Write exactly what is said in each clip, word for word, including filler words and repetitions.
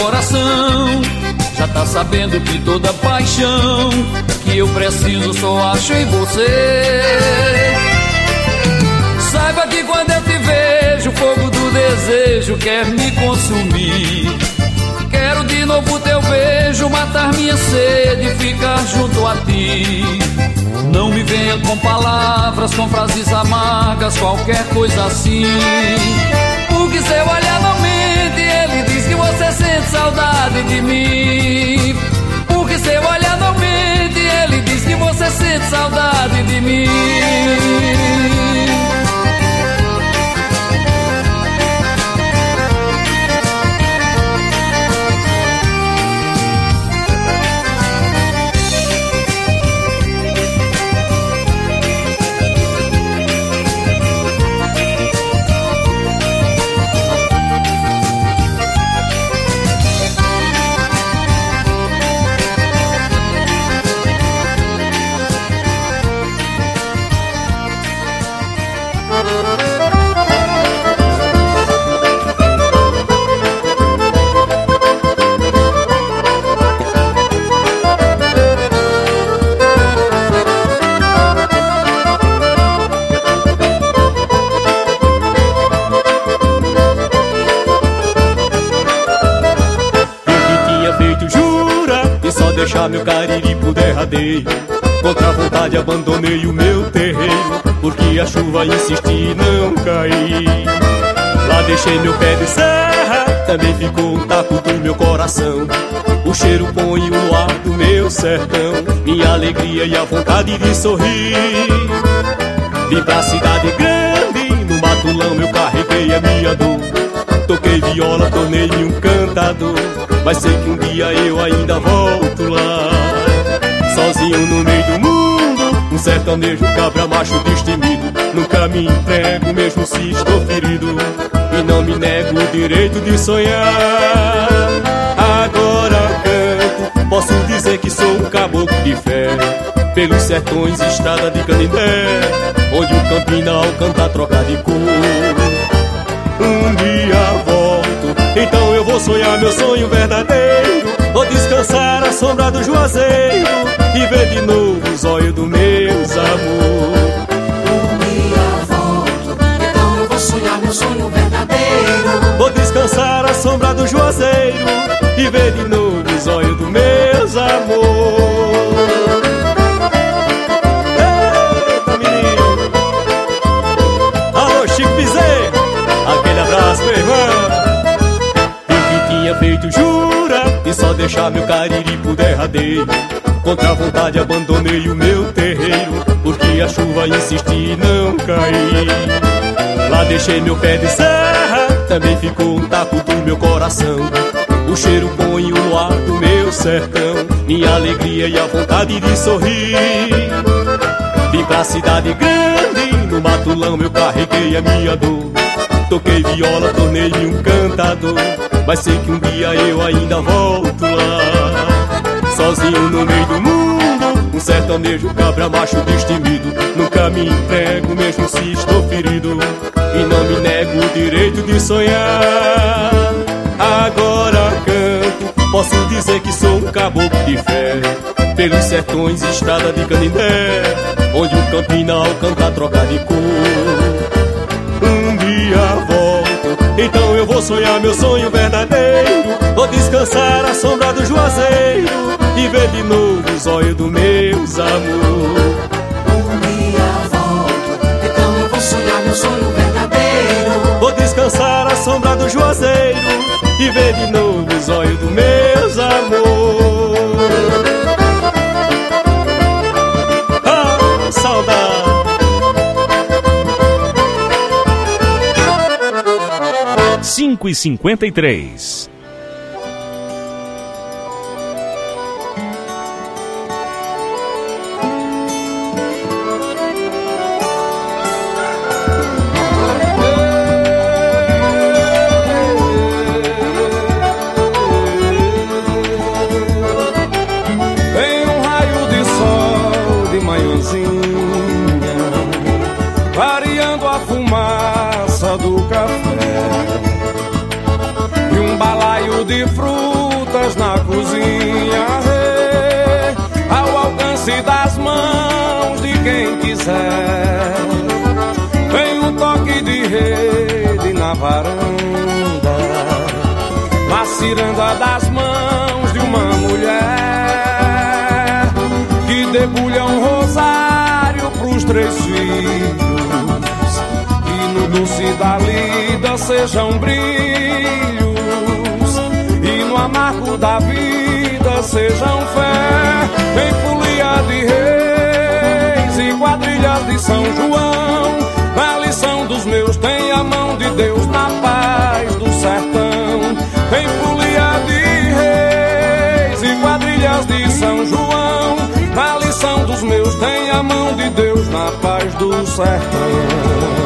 Coração já tá sabendo que toda paixão que eu preciso só acho em você. Saiba que quando eu te vejo, o fogo do desejo quer me consumir. Quero de novo teu beijo, matar minha sede e ficar junto a ti. Não me venha com palavras, com frases amargas, qualquer coisa assim. Porque seu olhar não mente, ele diz que você sente saudade de mim. Porque seu olhar não mente, ele diz que você sente saudade de mim. Deixar meu cariri por derradeiro, contra a vontade abandonei o meu terreiro, porque a chuva insistia e não caí. Lá deixei meu pé de serra, também ficou um taco do meu coração. O cheiro põe o ar do meu sertão, minha alegria e a vontade de sorrir. Vim pra cidade grande, no matulão eu carreguei a minha dor. Toquei viola, tornei-me um cantador, mas sei que um dia eu ainda volto lá. Sozinho no meio do mundo, um sertanejo cabra macho destemido. Nunca me entrego mesmo se estou ferido, e não me nego o direito de sonhar. Agora canto, posso dizer que sou um caboclo de fé, pelos sertões, estrada de Canindé, onde o campinal canta troca de cor. Um dia volto, então eu vou sonhar meu sonho verdadeiro. Vou descansar à sombra do juazeiro e ver de novo os olhos dos meus amor. Um dia volto, então eu vou sonhar meu sonho verdadeiro. Vou descansar à sombra do juazeiro e ver de novo os olhos dos meus amor. Eita, menino! Alô, Chico Bezerra, aquele abraço, meu irmão. Eu que tinha feito jura e só deixar meu cariri por derradeiro, contra a vontade abandonei o meu terreiro, porque a chuva insistia e não caí. Lá deixei meu pé de serra, também ficou um taco do meu coração. O cheiro põe o ar do meu sertão, minha alegria e a vontade de sorrir. Vim pra cidade grande, no matulão eu carreguei a minha dor. Toquei viola, tornei-me um cantador, mas sei que um dia eu ainda volto lá. Sozinho no meio do mundo, um sertanejo cabra macho destemido. Nunca me entrego mesmo se estou ferido, e não me nego o direito de sonhar. Agora canto, posso dizer que sou um caboclo de fé, pelos sertões, estrada de Canindé, onde o campinal canta troca de cor. Um dia volto, então eu vou sonhar meu sonho verdadeiro. Vou descansar à sombra do juazeiro e ver de novo os olhos dos meus amor. Um dia volto, então eu vou sonhar meu sonho verdadeiro. Vou descansar à sombra do juazeiro e ver de novo os olhos dos meus amor. Ah, saudade. cinco e cinquenta e três. Vem um raio de sol de manhãzinha, variando a fumaça do café, e um balaio cozinha, rei, ao alcance das mãos de quem quiser. Vem um toque de rede na varanda, na ciranda das mãos de uma mulher que debulha um rosário pros três filhos, e no doce da lida sejam brilhos, e no amargo da vida sejam fé. Vem folia de reis e quadrilhas de São João, na lição dos meus tem a mão de Deus na paz do sertão. Vem folia de reis e quadrilhas de São João, na lição dos meus tem a mão de Deus na paz do sertão.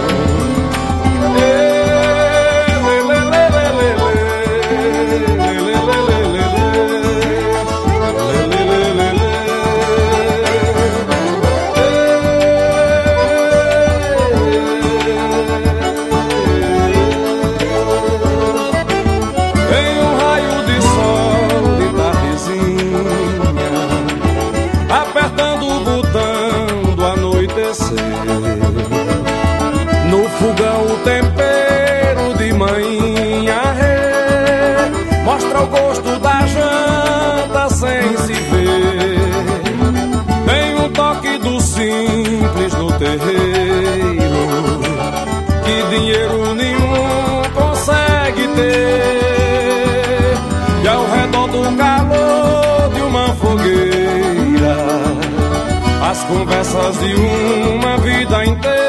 No fogão o tempero de manhã, rei, mostra o gosto da janta sem se ver. Tem um toque do simples no terreiro, que dinheiro nenhum consegue ter. E ao redor do calor de uma fogueira, as conversas de uma vida inteira,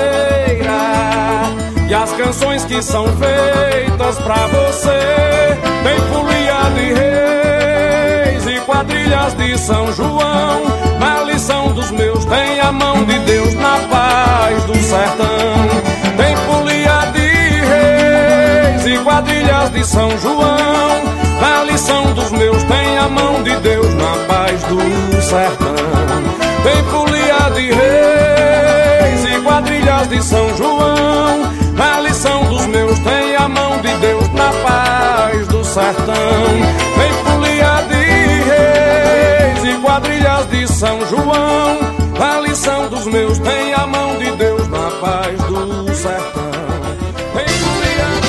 e as canções que são feitas pra você. Tem folia de reis e quadrilhas de São João, na lição dos meus tem a mão de Deus na paz do sertão. Tem folia de reis e quadrilhas de São João, na lição dos meus tem a mão de Deus na paz do sertão. Tem folia de reis e quadrilhas de São João, na lição dos meus tem a mão de Deus na paz do sertão. Tem folia de reis e quadrilhas de São João, na lição dos meus tem a mão de Deus na paz do sertão. Tem folia de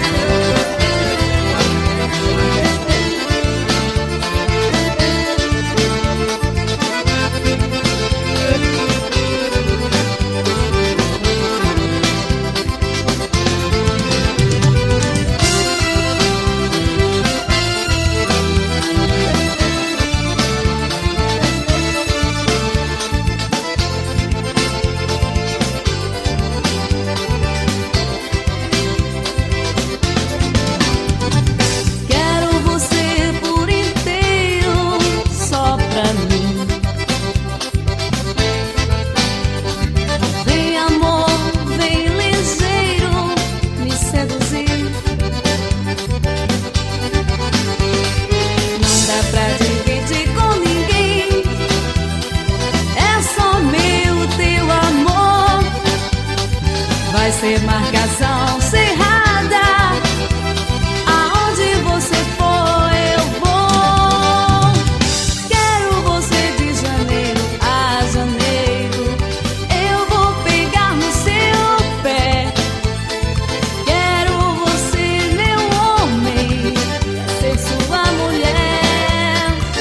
marcação cerrada, aonde você for eu vou. Quero você de janeiro a janeiro, eu vou pegar no seu pé. Quero você, meu homem, ser sua mulher.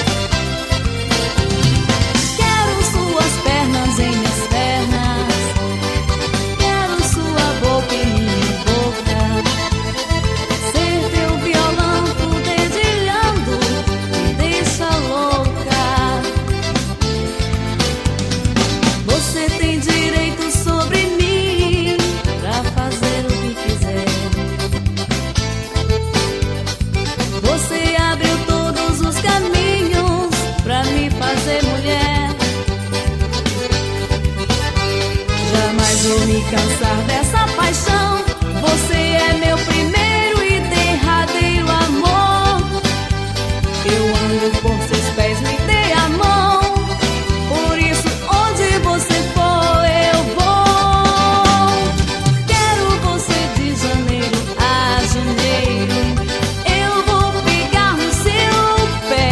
Quero suas pernas em minhas pernas, em minha boca, ser teu violão, tu dedilhando, me deixa louca. Você tem direito sobre mim pra fazer o que quiser. Você abriu todos os caminhos pra me fazer mulher. Jamais vou me cansar dessa paixão. Você é meu primeiro e derradeiro amor. Eu ando por seus pés, me dê a mão. Por isso, onde você for, eu vou. Quero você de janeiro a janeiro, eu vou pegar no seu pé.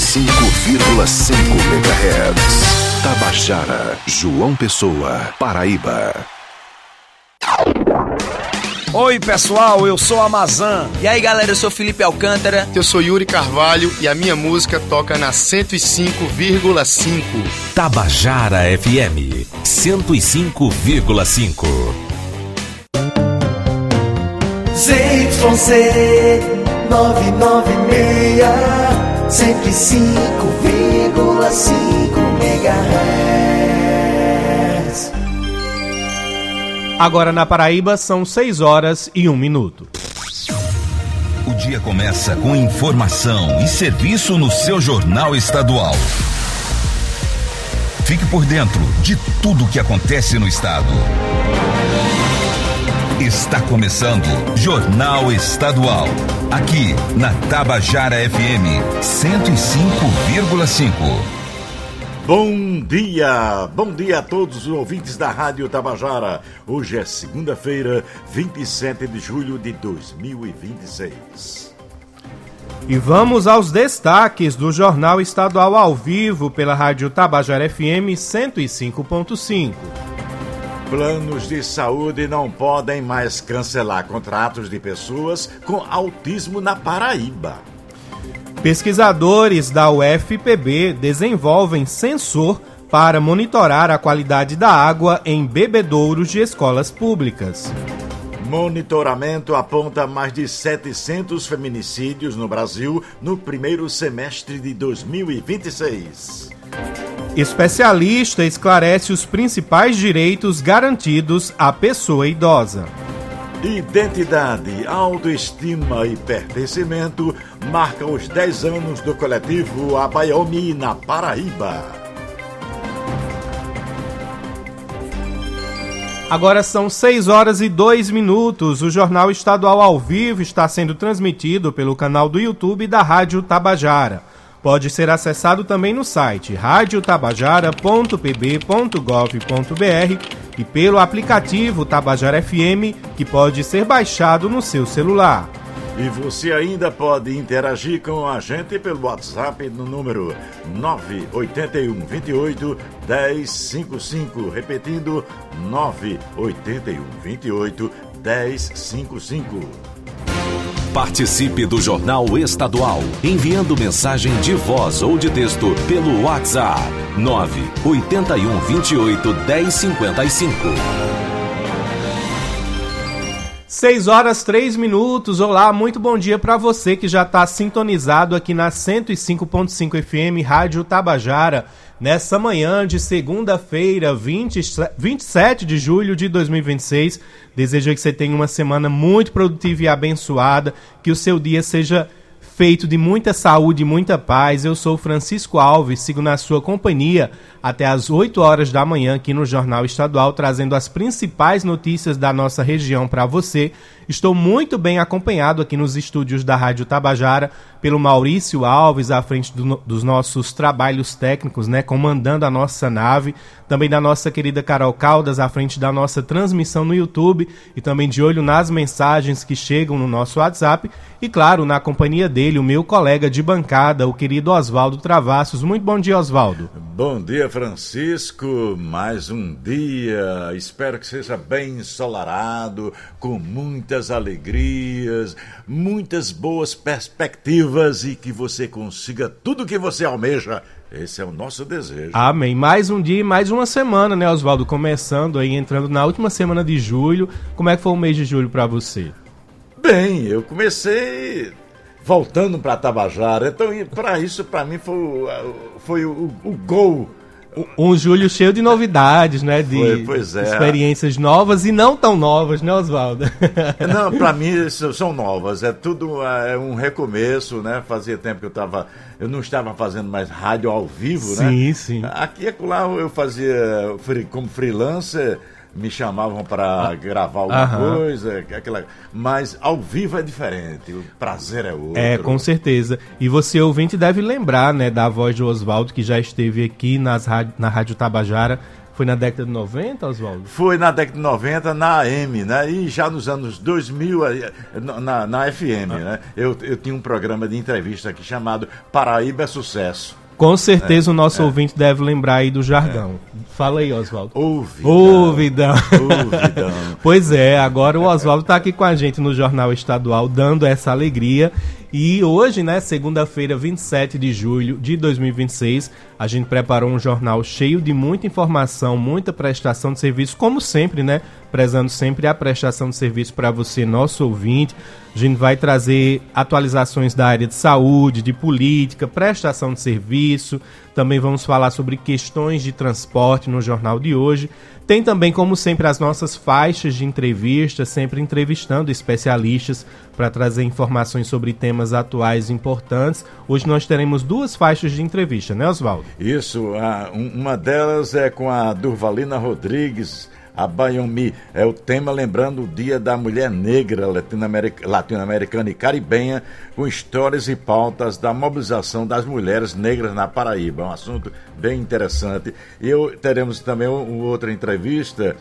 cinco vírgula cinco megahertz. Tabajara, João Pessoa, Paraíba. Oi pessoal, eu sou a Amazã. E aí galera, eu sou Felipe Alcântara. Eu sou Yuri Carvalho e a minha música toca na cento e cinco vírgula cinco. Tabajara F M cento e cinco vírgula cinco. Z Y C nove nove seis, cento e cinco vírgula cinco megahertz. Agora na Paraíba são seis horas e um minuto. O dia começa com informação e serviço no seu Jornal Estadual. Fique por dentro de tudo o que acontece no estado. Está começando Jornal Estadual, aqui na Tabajara F M cento e cinco vírgula cinco. Bom dia, bom dia a todos os ouvintes da Rádio Tabajara. Hoje é segunda-feira, vinte e sete de julho de dois mil e vinte e seis. E vamos aos destaques do Jornal Estadual ao vivo pela Rádio Tabajara F M cento e cinco ponto cinco. Planos de saúde não podem mais cancelar contratos de pessoas com autismo na Paraíba. Pesquisadores da U F P B desenvolvem sensor para monitorar a qualidade da água em bebedouros de escolas públicas. Monitoramento aponta mais de setecentos feminicídios no Brasil no primeiro semestre de dois mil e vinte e seis. Especialista esclarece os principais direitos garantidos à pessoa idosa. Identidade, autoestima e pertencimento marcam os dez anos do coletivo Abaiomi na Paraíba. Agora são seis horas e dois minutos. O Jornal Estadual ao vivo está sendo transmitido pelo canal do YouTube da Rádio Tabajara. Pode ser acessado também no site rádio tabajara ponto p b ponto gov ponto b r e pelo aplicativo Tabajara F M, que pode ser baixado no seu celular. E você ainda pode interagir com a gente pelo WhatsApp no número nove oito um, dois oito, um zero cinco cinco, repetindo nove oito um, dois oito, um zero cinco cinco. Participe do Jornal Estadual, enviando mensagem de voz ou de texto pelo WhatsApp nove oito um, dois oito, um zero cinco cinco. seis horas, três minutos. Olá, muito bom dia para você que já está sintonizado aqui na cento e cinco ponto cinco F M Rádio Tabajara. Nessa manhã de segunda-feira, vinte, vinte e sete de julho de dois mil e vinte e seis, desejo que você tenha uma semana muito produtiva e abençoada, que o seu dia seja feito de muita saúde e muita paz. Eu sou Francisco Alves, sigo na sua companhia até às oito horas da manhã aqui no Jornal Estadual, trazendo as principais notícias da nossa região para você. Estou muito bem acompanhado aqui nos estúdios da Rádio Tabajara pelo Maurício Alves, à frente do, dos nossos trabalhos técnicos, né, comandando a nossa nave. Também da nossa querida Carol Caldas, à frente da nossa transmissão no YouTube e também de olho nas mensagens que chegam no nosso WhatsApp. E claro, na companhia dele, o meu colega de bancada, o querido Oswaldo Travassos. Muito bom dia, Oswaldo. Bom dia, Francisco. Mais um dia. Espero que seja bem ensolarado, com muitas alegrias, muitas boas perspectivas e que você consiga tudo o que você almeja. Esse é o nosso desejo. Amém. Mais um dia e mais uma semana, né, Oswaldo? Começando aí, entrando na última semana de julho. Como é que foi o mês de julho para você? Bem, eu comecei voltando para Tabajara. Então, para isso, para mim, foi, o, foi o, o gol. Um julho cheio de novidades, né? De foi, pois é. Experiências novas e não tão novas, né, Oswaldo? Não, para mim são novas. É tudo é um recomeço, né? Fazia tempo que eu tava, eu não estava fazendo mais rádio ao vivo, sim, né? Sim, sim. Aqui e acolá eu fazia como freelancer. Me chamavam para ah, gravar alguma aham. coisa, aquela... mas ao vivo é diferente, o prazer é outro. É, com certeza. E você, ouvinte, deve lembrar, né, da voz de Oswaldo, que já esteve aqui nas, na Rádio Tabajara, Foi na década de noventa, Oswaldo? Foi na década de noventa, na A M, né? E já nos anos dois mil, na, na F M, ah. né? Eu, eu tinha um programa de entrevista aqui chamado Paraíba é Sucesso. Com certeza é, o nosso é. ouvinte deve lembrar aí do jargão. É. Fala aí, Oswaldo. Ouvidão. Ouvidão. Ouvidão. Pois é, agora o Oswaldo está aqui com a gente no Jornal Estadual, dando essa alegria. E hoje, né, segunda-feira, vinte e sete de julho de dois mil e vinte e seis, a gente preparou um jornal cheio de muita informação, muita prestação de serviço, como sempre, né, prezando sempre a prestação de serviço para você, nosso ouvinte. A gente vai trazer atualizações da área de saúde, de política, prestação de serviço. Também vamos falar sobre questões de transporte no jornal de hoje. Tem também, como sempre, as nossas faixas de entrevista, sempre entrevistando especialistas para trazer informações sobre temas atuais importantes. Hoje nós teremos duas faixas de entrevista, né, Oswaldo? Isso, uma delas é com a Durvalina Rodrigues, a Bayomi. É o tema lembrando o Dia da Mulher Negra Latino-Americana e Caribenha, com histórias e pautas da mobilização das mulheres negras na Paraíba. É um assunto bem interessante. E eu, teremos também uma outra entrevista.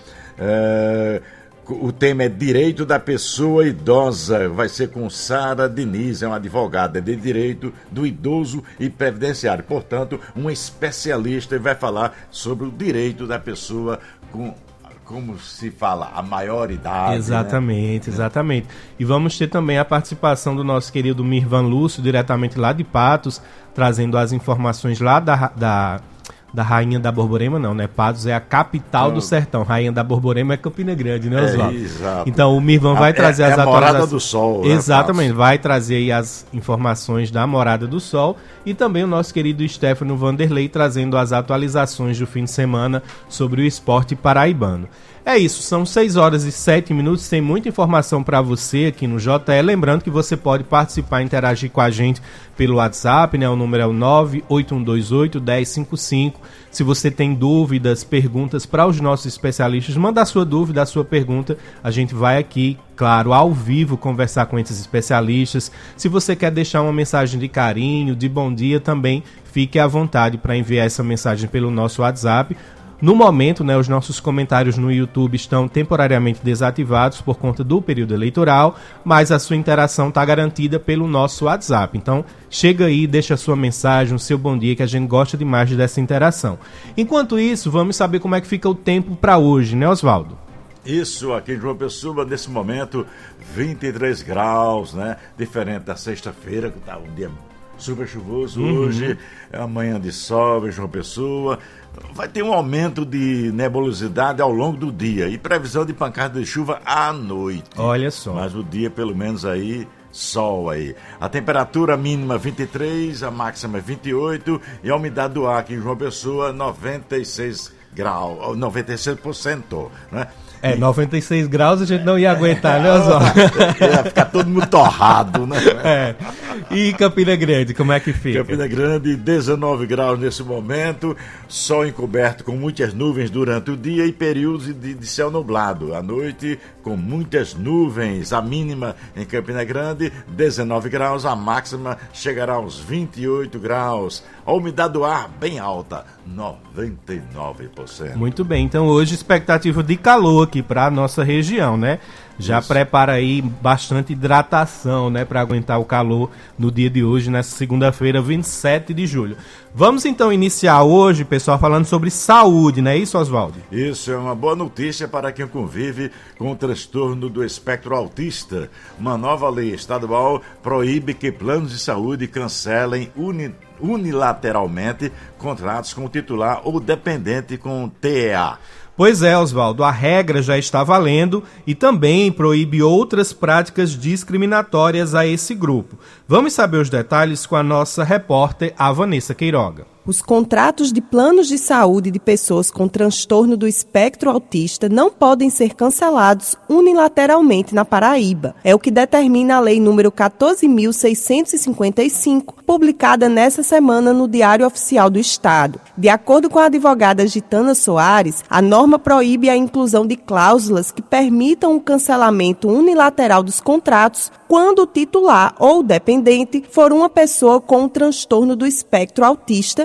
É, o tema é Direito da Pessoa Idosa. Vai ser com Sara Diniz, é uma advogada de direito do idoso e previdenciário. Portanto, uma especialista, e vai falar sobre o direito da pessoa com, como se fala, a maioridade. Exatamente, né? exatamente. E vamos ter também a participação do nosso querido Mirvan Lúcio, diretamente lá de Patos, trazendo as informações lá da, da, da Rainha da Borborema, não, né? Patos é a capital então, do sertão. Rainha da Borborema é Campina Grande, né, Oswaldo? É, exato. Então o Mirvan vai a, trazer é, as é a Morada atualizações. do Sol. Exatamente, né, vai trazer aí as informações da Morada do Sol. E também o nosso querido Stefano Vanderlei trazendo as atualizações do fim de semana sobre o esporte paraibano. É isso, são seis horas e sete minutos, tem muita informação para você aqui no J E. Lembrando que você pode participar e interagir com a gente pelo WhatsApp, né? O número é o nove oito um dois oito, um zero cinco cinco. Se você tem dúvidas, perguntas para os nossos especialistas, manda a sua dúvida, a sua pergunta. A gente vai aqui, claro, ao vivo, conversar com esses especialistas. Se você quer deixar uma mensagem de carinho, de bom dia, também fique à vontade para enviar essa mensagem pelo nosso WhatsApp. No momento, né, os nossos comentários no YouTube estão temporariamente desativados por conta do período eleitoral, mas a sua interação está garantida pelo nosso WhatsApp. Então, chega aí, deixa a sua mensagem, o seu bom dia, que a gente gosta demais dessa interação. Enquanto isso, vamos saber como é que fica o tempo para hoje, né, Oswaldo? Isso, aqui em João Pessoa, nesse momento, vinte e três graus, né? Diferente da sexta-feira, que está um dia super chuvoso. Uhum. Hoje é uma manhã de sol em João Pessoa. Vai ter um aumento de nebulosidade ao longo do dia e previsão de pancada de chuva à noite. Olha só. Mas o dia, pelo menos aí, sol aí. A temperatura mínima vinte e três, a máxima vinte e oito e a umidade do ar aqui em João Pessoa noventa e seis graus, noventa e seis por cento, né? É, noventa e seis graus a gente não ia aguentar, né, Oswaldo? Ia ficar todo mundo torrado, né? É. E Campina Grande, como é que fica? Campina Grande, dezenove graus nesse momento, sol encoberto com muitas nuvens durante o dia e períodos de, de céu nublado. À noite, com muitas nuvens. A mínima em Campina Grande, dezenove graus, a máxima chegará aos vinte e oito graus. A umidade do ar bem alta, noventa e nove por cento. Muito bem, então hoje expectativa de calor aqui para a nossa região, né? Já Isso. Prepara aí bastante hidratação, né, para aguentar o calor no dia de hoje, nessa segunda-feira, vinte e sete de julho. Vamos então iniciar hoje, pessoal, falando sobre saúde, não é isso, Oswaldo? Isso, é uma boa notícia para quem convive com o transtorno do espectro autista. Uma nova lei estadual proíbe que planos de saúde cancelem uni- unilateralmente contratos com o titular ou dependente com T E A. Pois é, Oswaldo, a regra já está valendo e também proíbe outras práticas discriminatórias a esse grupo. Vamos saber os detalhes com a nossa repórter, a Vanessa Queiroga. Os contratos de planos de saúde de pessoas com transtorno do espectro autista não podem ser cancelados unilateralmente na Paraíba. É o que determina a Lei número quatorze mil seiscentos e cinquenta e cinco, publicada nesta semana no Diário Oficial do Estado. De acordo com a advogada Gitana Soares, a norma proíbe a inclusão de cláusulas que permitam o cancelamento unilateral dos contratos quando o titular ou dependente for uma pessoa com um transtorno do espectro autista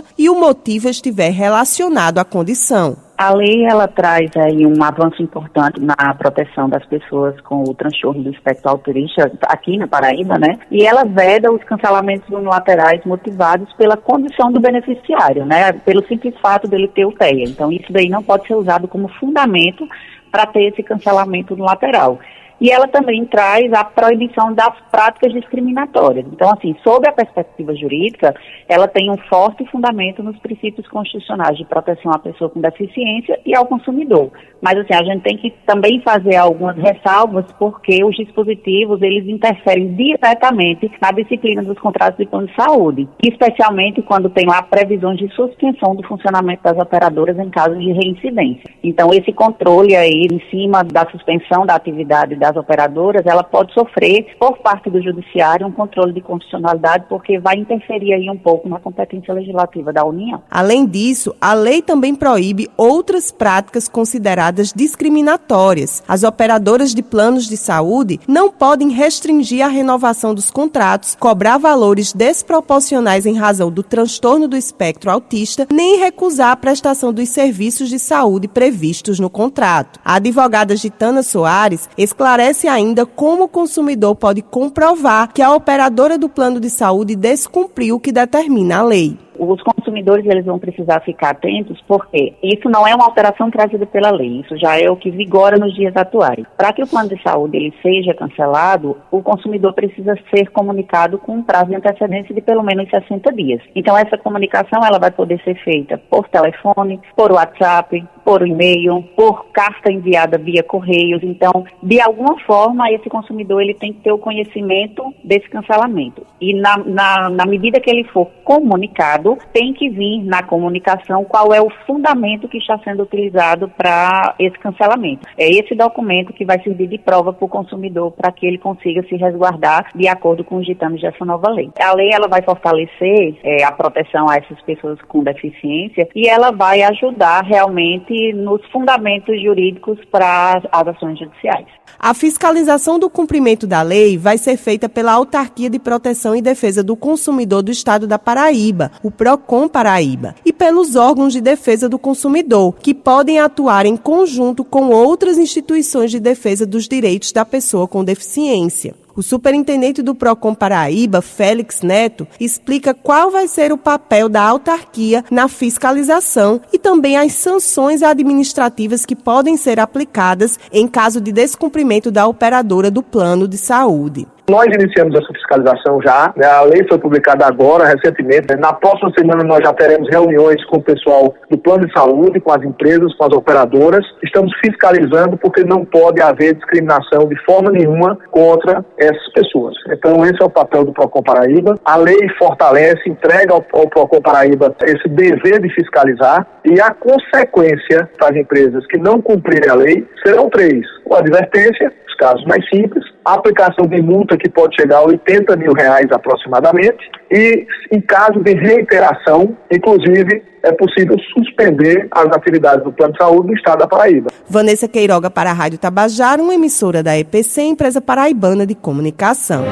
e o motivo estiver relacionado à condição. A lei, ela traz aí um avanço importante na proteção das pessoas com o transtorno do espectro autista aqui na Paraíba, né? E ela veda os cancelamentos unilaterais motivados pela condição do beneficiário, né? Pelo simples fato dele ter o T E A. Então, isso daí não pode ser usado como fundamento para ter esse cancelamento unilateral. E ela também traz a proibição das práticas discriminatórias. Então, assim, sob a perspectiva jurídica, ela tem um forte fundamento nos princípios constitucionais de proteção à pessoa com deficiência e ao consumidor. Mas, assim, a gente tem que também fazer algumas ressalvas, porque os dispositivos, eles interferem diretamente na disciplina dos contratos de plano de saúde, especialmente quando tem lá previsões de suspensão do funcionamento das operadoras em caso de reincidência. Então, esse controle aí, em cima da suspensão da atividade das operadoras, ela pode sofrer, por parte do judiciário, um controle de constitucionalidade, porque vai interferir aí um pouco na competência legislativa da União. Além disso, a lei também proíbe outras práticas consideradas discriminatórias. As operadoras de planos de saúde não podem restringir a renovação dos contratos, cobrar valores desproporcionais em razão do transtorno do espectro autista, nem recusar a prestação dos serviços de saúde previstos no contrato. A advogada Gitana Soares esclarece ainda como o consumidor pode comprovar que a operadora do plano de saúde descumpriu o que determina a lei. Os consumidores, eles vão precisar ficar atentos, porque isso não é uma alteração trazida pela lei, isso já é o que vigora nos dias atuais. Para que o plano de saúde ele seja cancelado, o consumidor precisa ser comunicado com um prazo de antecedência de pelo menos sessenta dias. Então, essa comunicação ela vai poder ser feita por telefone, por WhatsApp, por e-mail, por carta enviada via correios. Então, de alguma forma, esse consumidor ele tem que ter o conhecimento desse cancelamento. E na, na, na medida que ele for comunicado, tem que vir na comunicação qual é o fundamento que está sendo utilizado para esse cancelamento. É esse documento que vai servir de prova para o consumidor, para que ele consiga se resguardar de acordo com os ditames dessa nova lei. A lei ela vai fortalecer é, a proteção a essas pessoas com deficiência e ela vai ajudar realmente nos fundamentos jurídicos para as ações judiciais. A fiscalização do cumprimento da lei vai ser feita pela Autarquia de Proteção e Defesa do Consumidor do Estado da Paraíba, o PROCON Paraíba, e pelos órgãos de defesa do consumidor, que podem atuar em conjunto com outras instituições de defesa dos direitos da pessoa com deficiência. O superintendente do PROCON Paraíba, Félix Neto, explica qual vai ser o papel da autarquia na fiscalização e também as sanções administrativas que podem ser aplicadas em caso de descumprimento da operadora do plano de saúde. Nós iniciamos essa fiscalização já, né? A lei foi publicada agora, recentemente. Na próxima semana nós já teremos reuniões com o pessoal do plano de saúde, com as empresas, com as operadoras. Estamos fiscalizando porque não pode haver discriminação de forma nenhuma contra essas pessoas. Então esse é o papel do PROCON Paraíba. A lei fortalece, entrega ao, ao PROCON Paraíba esse dever de fiscalizar e a consequência para as empresas que não cumprirem a lei serão três. Uma advertência, os casos mais simples, a aplicação de multa que pode chegar a oitenta mil reais aproximadamente e, em caso de reiteração, inclusive, é possível suspender as atividades do Plano de Saúde do Estado da Paraíba. Vanessa Queiroga para a Rádio Tabajara, uma emissora da E P C, empresa paraibana de comunicação.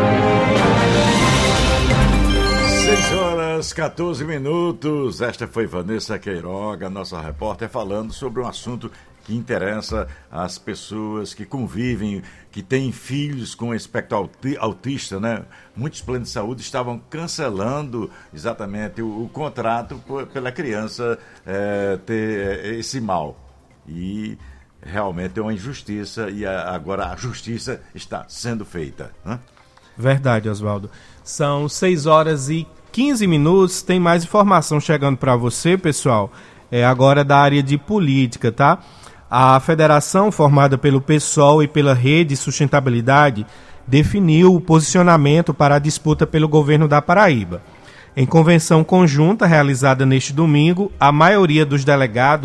seis horas, quatorze minutos. Esta foi Vanessa Queiroga, nossa repórter, falando sobre um assunto que interessa às pessoas que convivem, que têm filhos com espectro autista, né? Muitos planos de saúde estavam cancelando exatamente o, o contrato por, pela criança é, ter esse mal. E realmente é uma injustiça e a, agora a justiça está sendo feita, né? Verdade, Oswaldo. São seis horas e quinze minutos. Tem mais informação chegando para você, pessoal. É agora da área de política, tá? A federação, formada pelo PSOL e pela Rede Sustentabilidade, definiu o posicionamento para a disputa pelo governo da Paraíba. Em convenção conjunta realizada neste domingo, a maioria dos delegados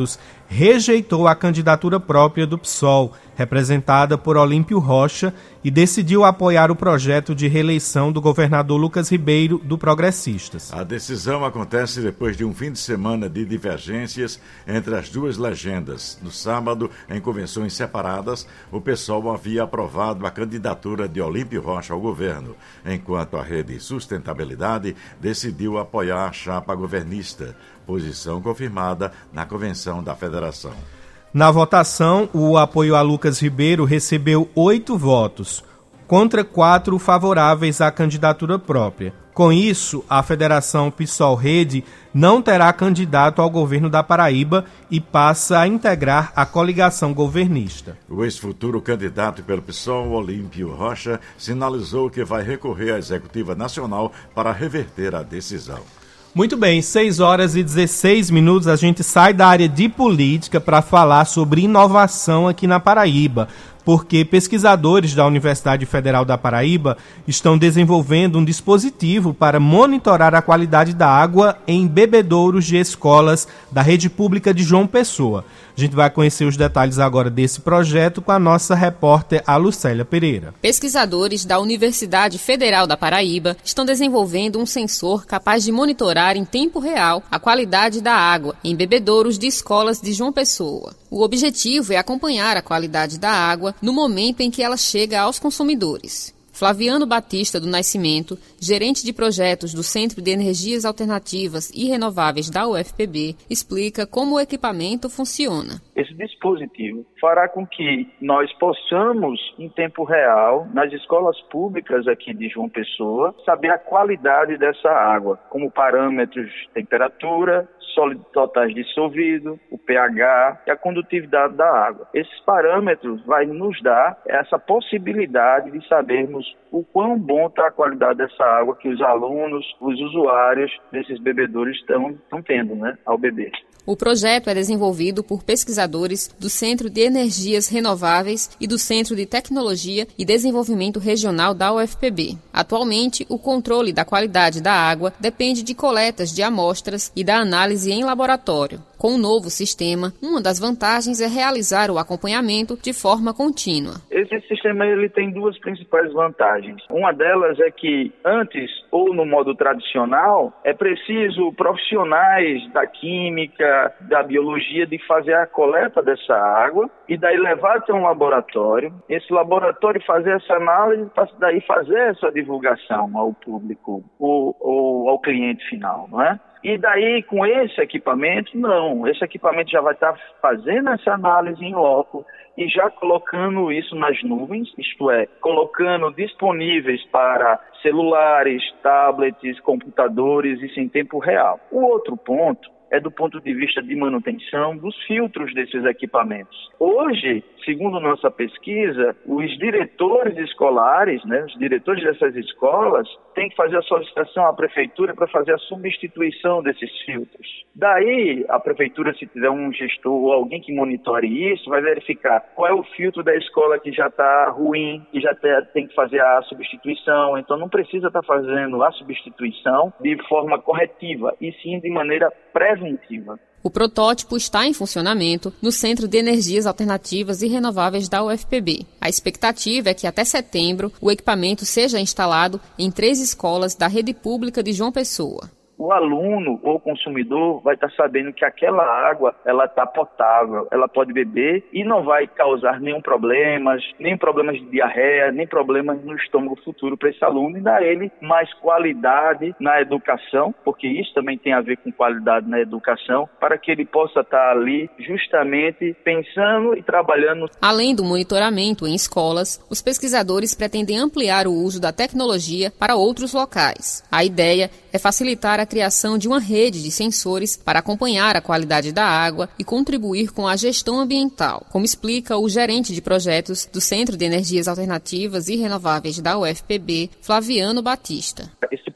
rejeitou a candidatura própria do P SOL, representada por Olímpio Rocha, e decidiu apoiar o projeto de reeleição do governador Lucas Ribeiro, do Progressistas. A decisão acontece depois de um fim de semana de divergências entre as duas legendas. No sábado, em convenções separadas, o P SOL havia aprovado a candidatura de Olímpio Rocha ao governo, enquanto a Rede Sustentabilidade decidiu apoiar a chapa governista, posição confirmada na convenção da federação. Na votação, o apoio a Lucas Ribeiro recebeu oito votos, contra quatro favoráveis à candidatura própria. Com isso, a Federação P SOL Rede não terá candidato ao governo da Paraíba e passa a integrar a coligação governista. O ex-futuro candidato pelo P SOL, Olímpio Rocha, sinalizou que vai recorrer à Executiva Nacional para reverter a decisão. Muito bem, seis horas e dezesseis minutos, a gente sai da área de política para falar sobre inovação aqui na Paraíba, porque pesquisadores da Universidade Federal da Paraíba estão desenvolvendo um dispositivo para monitorar a qualidade da água em bebedouros de escolas da rede pública de João Pessoa. A gente vai conhecer os detalhes agora desse projeto com a nossa repórter, a Lucélia Pereira. Pesquisadores da Universidade Federal da Paraíba estão desenvolvendo um sensor capaz de monitorar em tempo real a qualidade da água em bebedouros de escolas de João Pessoa. O objetivo é acompanhar a qualidade da água no momento em que ela chega aos consumidores. Flaviano Batista do Nascimento, gerente de projetos do Centro de Energias Alternativas e Renováveis da U F P B, explica como o equipamento funciona. Esse dispositivo fará com que nós possamos, em tempo real, nas escolas públicas aqui de João Pessoa, saber a qualidade dessa água, como parâmetros de temperatura, sólidos totais dissolvido, o pH e a condutividade da água. Esses parâmetros vão nos dar essa possibilidade de sabermos o quão bom está a qualidade dessa água que os alunos, os usuários desses bebedouros estão, estão tendo, né, ao beber. O projeto é desenvolvido por pesquisadores do Centro de Energias Renováveis e do Centro de Tecnologia e Desenvolvimento Regional da U F P B. Atualmente, o controle da qualidade da água depende de coletas de amostras e da análise em laboratório. Com o novo sistema, uma das vantagens é realizar o acompanhamento de forma contínua. Esse sistema ele tem duas principais vantagens. Uma delas é que antes, ou no modo tradicional, é preciso profissionais da química, da biologia, de fazer a coleta dessa água e daí levar até um laboratório. Esse laboratório fazer essa análise para daí fazer essa divulgação ao público ou, ou ao cliente final, não é? E daí, com esse equipamento, não. Esse equipamento já vai estar fazendo essa análise em loco e já colocando isso nas nuvens, isto é, colocando disponíveis para celulares, tablets, computadores, isso em tempo real. O outro ponto é do ponto de vista de manutenção dos filtros desses equipamentos. Hoje, segundo nossa pesquisa, os diretores escolares, né, os diretores dessas escolas, têm que fazer a solicitação à prefeitura para fazer a substituição desses filtros. Daí, a prefeitura, se tiver um gestor ou alguém que monitore isso, vai verificar qual é o filtro da escola que já está ruim, que já tem que fazer a substituição. Então, não precisa estar fazendo a substituição de forma corretiva, e sim de maneira preventiva. O protótipo está em funcionamento no Centro de Energias Alternativas e Renováveis da U F P B. A expectativa é que até setembro o equipamento seja instalado em três escolas da rede pública de João Pessoa. O aluno ou consumidor vai estar sabendo que aquela água ela está potável, ela pode beber e não vai causar nenhum problema, nem problemas de diarreia, nem problemas no estômago futuro para esse aluno, e dar a ele mais qualidade na educação, porque isso também tem a ver com qualidade na educação, para que ele possa estar ali justamente pensando e trabalhando. Além do monitoramento em escolas, os pesquisadores pretendem ampliar o uso da tecnologia para outros locais. A ideia é facilitar a criação de uma rede de sensores para acompanhar a qualidade da água e contribuir com a gestão ambiental, como explica o gerente de projetos do Centro de Energias Alternativas e Renováveis da U F P B, Flaviano Batista. Esse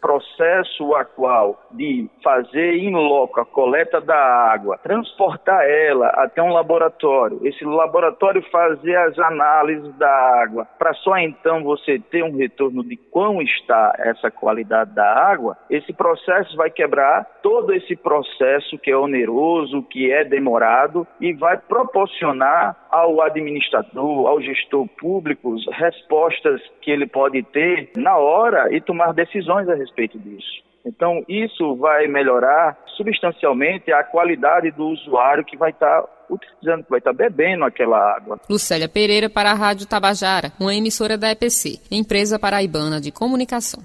processo atual de fazer in loco a coleta da água, transportar ela até um laboratório, esse laboratório fazer as análises da água, para só então você ter um retorno de como está essa qualidade da água, esse processo vai quebrar todo esse processo que é oneroso, que é demorado, e vai proporcionar ao administrador, ao gestor público, respostas que ele pode ter na hora e tomar decisões a respeito disso. Então, isso vai melhorar substancialmente a qualidade do usuário que vai estar utilizando, que vai estar bebendo aquela água. Lucélia Pereira para a Rádio Tabajara, uma emissora da E P C, Empresa Paraibana de Comunicação.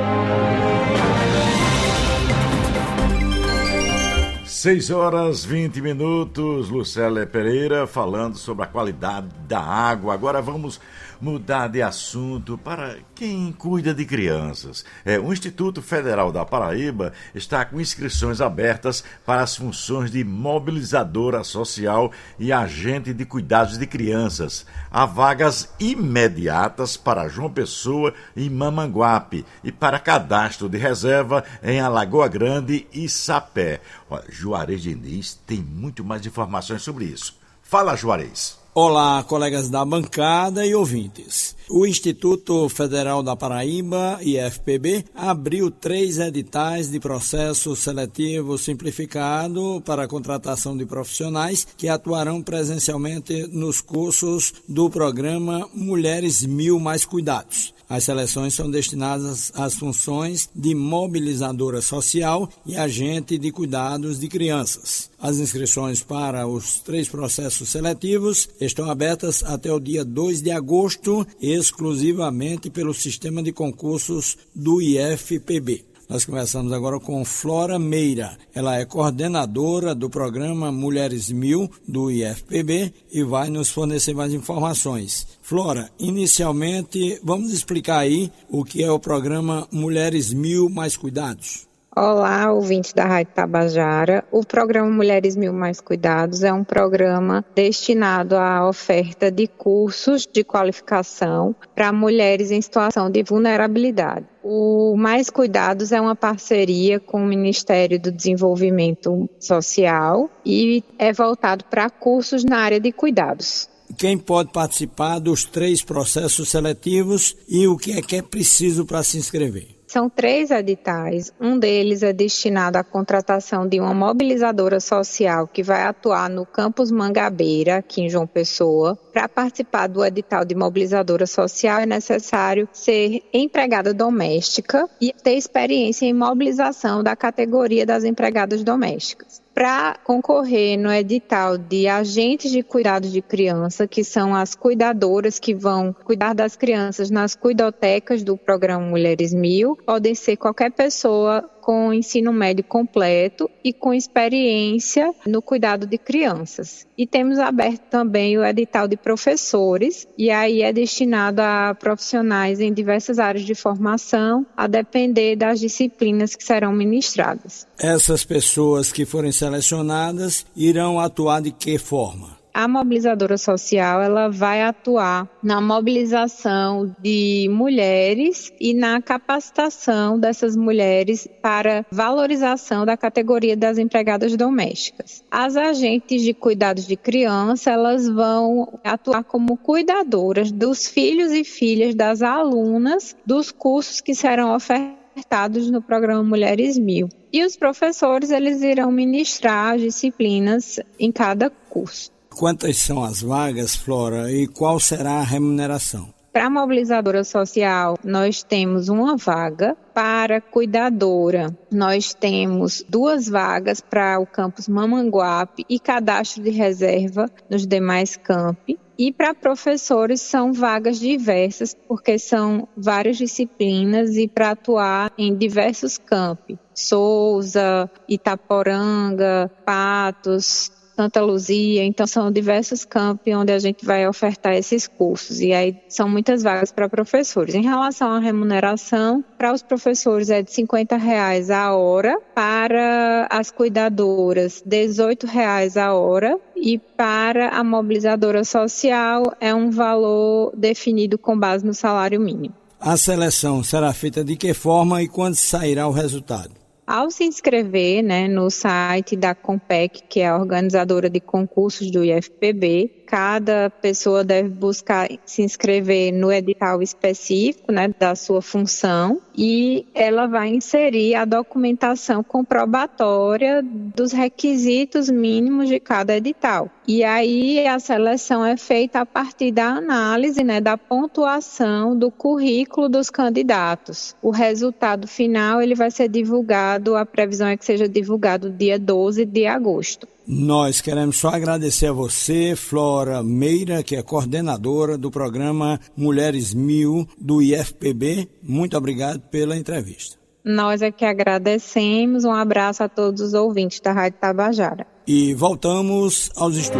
seis horas e vinte minutos, Lucélia Pereira falando sobre a qualidade da água. Agora vamos mudar de assunto para quem cuida de crianças. É, o Instituto Federal da Paraíba está com inscrições abertas para as funções de mobilizadora social e agente de cuidados de crianças. Há vagas imediatas para João Pessoa e Mamanguape e para cadastro de reserva em Alagoa Grande e Sapé. Olha, Juarez Diniz tem muito mais informações sobre isso. Fala, Juarez. Olá, colegas da bancada e ouvintes. O Instituto Federal da Paraíba, I F P B, abriu três editais de processo seletivo simplificado para a contratação de profissionais que atuarão presencialmente nos cursos do programa Mulheres Mil Mais Cuidados. As seleções são destinadas às funções de mobilizadora social e agente de cuidados de crianças. As inscrições para os três processos seletivos estão abertas até o dia dois de agosto, exclusivamente pelo sistema de concursos do I F P B. Nós conversamos agora com Flora Meira. Ela é coordenadora do programa Mulheres Mil do I F P B e vai nos fornecer mais informações. Flora, inicialmente, vamos explicar aí o que é o programa Mulheres Mil Mais Cuidados. Olá, ouvintes da Rádio Tabajara. O programa Mulheres Mil Mais Cuidados é um programa destinado à oferta de cursos de qualificação para mulheres em situação de vulnerabilidade. O Mais Cuidados é uma parceria com o Ministério do Desenvolvimento Social e é voltado para cursos na área de cuidados. Quem pode participar dos três processos seletivos e o que é que é preciso para se inscrever? São três editais. Um deles é destinado à contratação de uma mobilizadora social que vai atuar no campus Mangabeira, aqui em João Pessoa. Para participar do edital de mobilizadora social é necessário ser empregada doméstica e ter experiência em mobilização da categoria das empregadas domésticas. Para concorrer no edital de agentes de cuidados de criança, que são as cuidadoras que vão cuidar das crianças nas cuidotecas do programa Mulheres Mil, podem ser qualquer pessoa com ensino médio completo e com experiência no cuidado de crianças. E temos aberto também o edital de professores, e aí é destinado a profissionais em diversas áreas de formação, a depender das disciplinas que serão ministradas. Essas pessoas que forem selecionadas irão atuar de que forma? A mobilizadora social ela vai atuar na mobilização de mulheres e na capacitação dessas mulheres para valorização da categoria das empregadas domésticas. As agentes de cuidados de criança elas vão atuar como cuidadoras dos filhos e filhas das alunas dos cursos que serão ofertados no programa Mulheres Mil. E os professores eles irão ministrar as disciplinas em cada curso. Quantas são as vagas, Flora, e qual será a remuneração? Para a mobilizadora social, nós temos uma vaga. Para cuidadora, nós temos duas vagas para o campus Mamanguape e cadastro de reserva nos demais campi. E para professores são vagas diversas, porque são várias disciplinas e para atuar em diversos campi. Souza, Itaporanga, Patos, Santa Luzia, então são diversos campi onde a gente vai ofertar esses cursos e aí são muitas vagas para professores. Em relação à remuneração, para os professores é de cinquenta reais a hora, para as cuidadoras dezoito reais a hora e para a mobilizadora social é um valor definido com base no salário mínimo. A seleção será feita de que forma e quando sairá o resultado? Ao se inscrever, né, no site da Compec, que é a organizadora de concursos do I F P B, cada pessoa deve buscar se inscrever no edital específico, né, da sua função, e ela vai inserir a documentação comprobatória dos requisitos mínimos de cada edital. E aí a seleção é feita a partir da análise, né, da pontuação do currículo dos candidatos. O resultado final ele vai ser divulgado, a previsão é que seja divulgado dia doze de agosto. Nós queremos só agradecer a você, Flora Meira, que é coordenadora do programa Mulheres Mil do I F P B. Muito obrigado pela entrevista. Nós é que agradecemos. Um abraço a todos os ouvintes da Rádio Tabajara. E voltamos aos estúdios.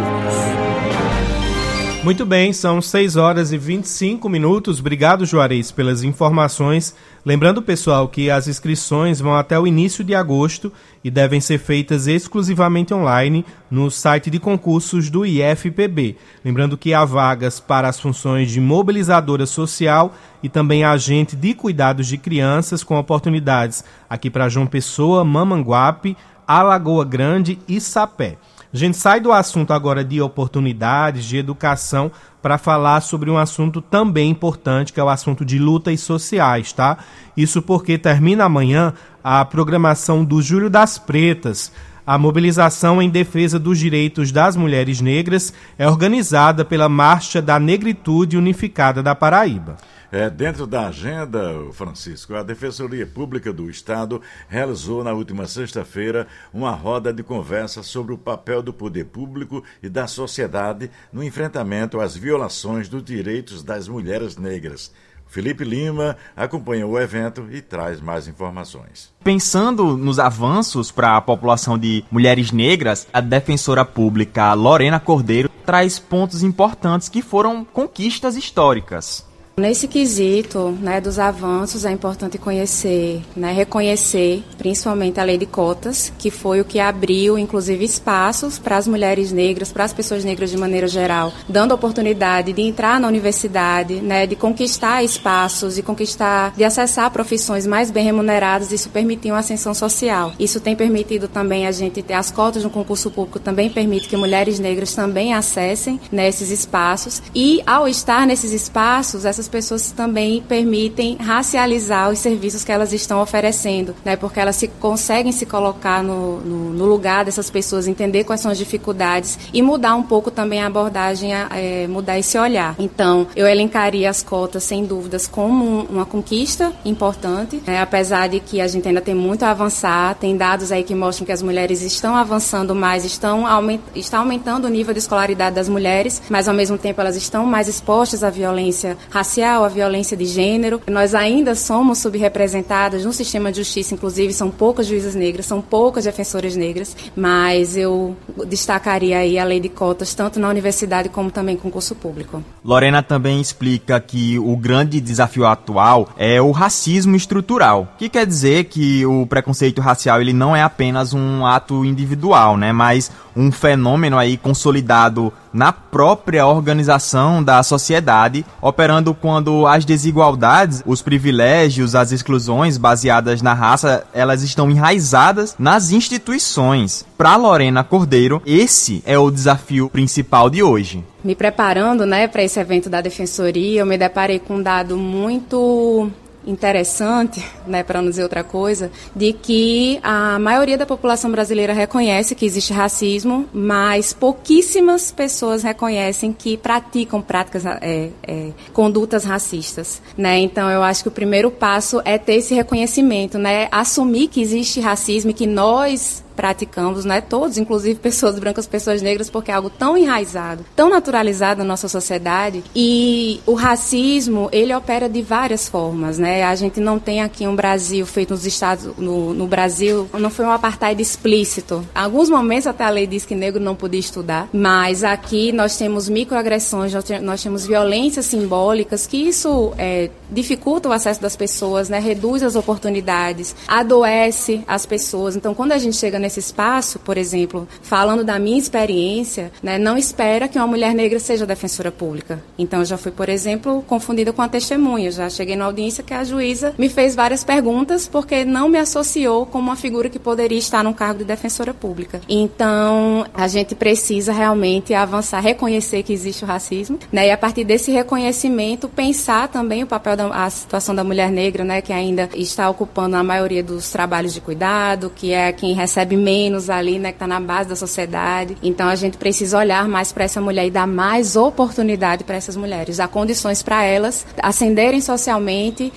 Muito bem, são seis horas e vinte e cinco minutos. Obrigado, Juarez, pelas informações. Lembrando, pessoal, que as inscrições vão até o início de agosto e devem ser feitas exclusivamente online no site de concursos do I F P B. Lembrando que há vagas para as funções de mobilizadora social e também agente de cuidados de crianças, com oportunidades aqui para João Pessoa, Mamanguape, Alagoa Grande e Sapé. A gente sai do assunto agora de oportunidades, de educação, para falar sobre um assunto também importante, que é o assunto de lutas sociais, tá? Isso porque termina amanhã a programação do Julho das Pretas. A mobilização em defesa dos direitos das mulheres negras é organizada pela Marcha da Negritude Unificada da Paraíba. É, dentro da agenda, Francisco, a Defensoria Pública do Estado realizou na última sexta-feira uma roda de conversa sobre o papel do poder público e da sociedade no enfrentamento às violações dos direitos das mulheres negras. Felipe Lima acompanha o evento e traz mais informações. Pensando nos avanços para a população de mulheres negras, a defensora pública Lorena Cordeiro traz pontos importantes que foram conquistas históricas. Nesse quesito, né, dos avanços, é importante conhecer, né, reconhecer, principalmente a lei de cotas, que foi o que abriu, inclusive, espaços para as mulheres negras, para as pessoas negras de maneira geral, dando oportunidade de entrar na universidade, né, de conquistar espaços, de conquistar, de acessar profissões mais bem remuneradas. Isso permitiu uma ascensão social. Isso tem permitido também a gente ter as cotas no concurso público, também permite que mulheres negras também acessem, né, esses espaços. E, ao estar nesses espaços, essas pessoas também permitem racializar os serviços que elas estão oferecendo, né? Porque elas se, conseguem se colocar no, no, no lugar dessas pessoas, entender quais são as dificuldades e mudar um pouco também a abordagem, é, mudar esse olhar. Então, eu elencaria as cotas, sem dúvidas, como uma conquista importante, né? Apesar de que a gente ainda tem muito a avançar, tem dados aí que mostram que as mulheres estão avançando mais, estão aument, está aumentando o nível de escolaridade das mulheres, mas ao mesmo tempo elas estão mais expostas à violência racial, a violência de gênero. Nós ainda somos subrepresentadas no sistema de justiça, inclusive são poucas juízas negras, são poucas defensoras negras, mas eu destacaria aí a lei de cotas, tanto na universidade como também em concurso público. Lorena também explica que o grande desafio atual é o racismo estrutural, que quer dizer que o preconceito racial ele não é apenas um ato individual, né, mas um fenômeno aí consolidado na própria organização da sociedade, operando quando as desigualdades, os privilégios, as exclusões baseadas na raça, elas estão enraizadas nas instituições. Para Lorena Cordeiro, esse é o desafio principal de hoje. Me preparando, né, para esse evento da Defensoria, eu me deparei com um dado muito interessante, né, para não dizer outra coisa, de que a maioria da população brasileira reconhece que existe racismo, mas pouquíssimas pessoas reconhecem que praticam práticas, é, é, condutas racistas, né? Então eu acho que o primeiro passo é ter esse reconhecimento, né, assumir que existe racismo e que nós praticamos, né, todos, inclusive pessoas brancas, pessoas negras, porque é algo tão enraizado, tão naturalizado na nossa sociedade. E o racismo, ele opera de várias formas, né? A gente não tem aqui um Brasil feito nos Estados, no, no Brasil, não foi um apartheid explícito. Em alguns momentos até a lei diz que negro não podia estudar, mas aqui nós temos microagressões, nós temos violências simbólicas, que isso é, dificulta o acesso das pessoas, né? Reduz as oportunidades, adoece as pessoas. Então, quando a gente chega nesse espaço, por exemplo, falando da minha experiência, né, não espera que uma mulher negra seja defensora pública. Então, eu já fui, por exemplo, confundida com a testemunha. Já cheguei na audiência que a juíza me fez várias perguntas porque não me associou como uma figura que poderia estar num cargo de defensora pública. Então, a gente precisa realmente avançar, reconhecer que existe o racismo, né, e a partir desse reconhecimento, pensar também o papel da a situação da mulher negra, né, que ainda está ocupando a maioria dos trabalhos de cuidado, que é quem recebe menos ali, né, que está na base da sociedade. Então, a gente precisa olhar mais para essa mulher e dar mais oportunidade para essas mulheres, dar condições para elas ascenderem socialmente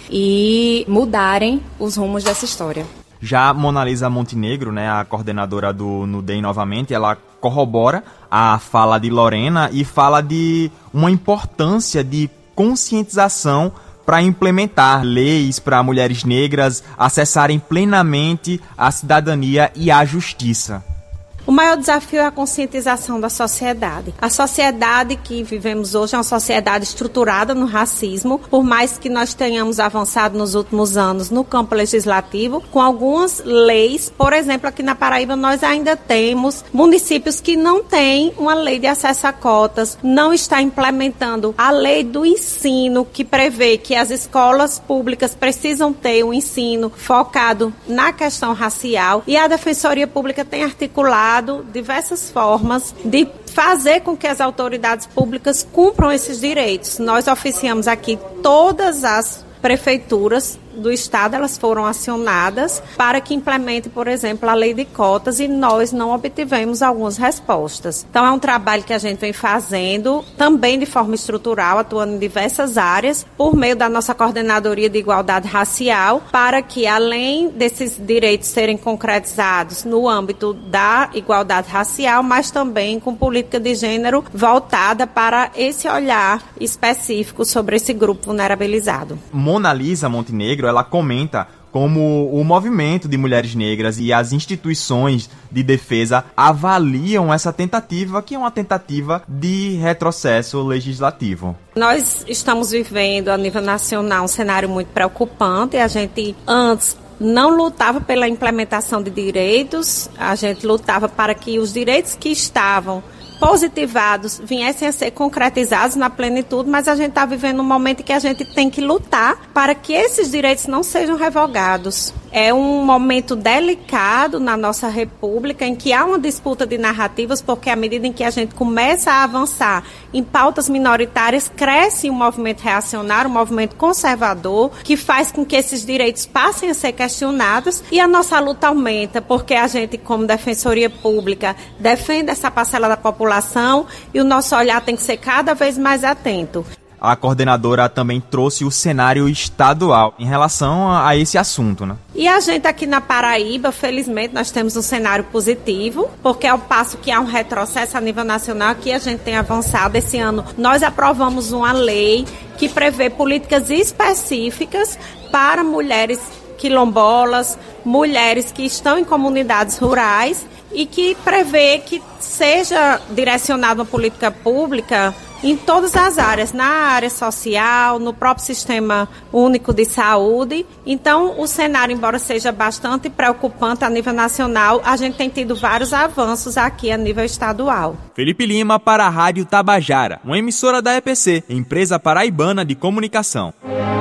e mudarem os rumos dessa história. Já Monalisa Montenegro, né, a coordenadora do Nudem novamente, ela corrobora a fala de Lorena e fala de uma importância de conscientização para implementar leis para mulheres negras acessarem plenamente a cidadania e a justiça. O maior desafio é a conscientização da sociedade. A sociedade que vivemos hoje é uma sociedade estruturada no racismo, por mais que nós tenhamos avançado nos últimos anos no campo legislativo, com algumas leis. Por exemplo, aqui na Paraíba nós ainda temos municípios que não têm uma lei de acesso a cotas, não está implementando a lei do ensino, que prevê que as escolas públicas precisam ter um ensino focado na questão racial, e a Defensoria Pública tem articulado diversas formas de fazer com que as autoridades públicas cumpram esses direitos. Nós oficiamos aqui todas as prefeituras do estado, elas foram acionadas para que implemente, por exemplo, a lei de cotas, e nós não obtivemos algumas respostas. Então é um trabalho que a gente vem fazendo também de forma estrutural, atuando em diversas áreas, por meio da nossa coordenadoria de igualdade racial, para que além desses direitos serem concretizados no âmbito da igualdade racial, mas também com política de gênero voltada para esse olhar específico sobre esse grupo vulnerabilizado. Monalisa Montenegro, ela comenta como o movimento de mulheres negras e as instituições de defesa avaliam essa tentativa, que é uma tentativa de retrocesso legislativo. Nós estamos vivendo a nível nacional um cenário muito preocupante. A gente antes não lutava pela implementação de direitos, a gente lutava para que os direitos que estavam positivados viessem a ser concretizados na plenitude, mas a gente está vivendo um momento em que a gente tem que lutar para que esses direitos não sejam revogados. É um momento delicado na nossa república, em que há uma disputa de narrativas, porque à medida em que a gente começa a avançar em pautas minoritárias, cresce um movimento reacionário, um movimento conservador, que faz com que esses direitos passem a ser questionados, e a nossa luta aumenta, porque a gente, como Defensoria Pública, defende essa parcela da população, e o nosso olhar tem que ser cada vez mais atento. A coordenadora também trouxe o cenário estadual em relação a esse assunto, né? E a gente aqui na Paraíba, felizmente, nós temos um cenário positivo, porque ao passo que há um retrocesso a nível nacional, aqui a gente tem avançado. Esse ano nós aprovamos uma lei que prevê políticas específicas para mulheres quilombolas, mulheres que estão em comunidades rurais, e que prevê que seja direcionada uma política pública em todas as áreas, na área social, no próprio Sistema Único de Saúde. Então, o cenário, embora seja bastante preocupante a nível nacional, a gente tem tido vários avanços aqui a nível estadual. Felipe Lima para a Rádio Tabajara, uma emissora da E P C, Empresa Paraibana de Comunicação.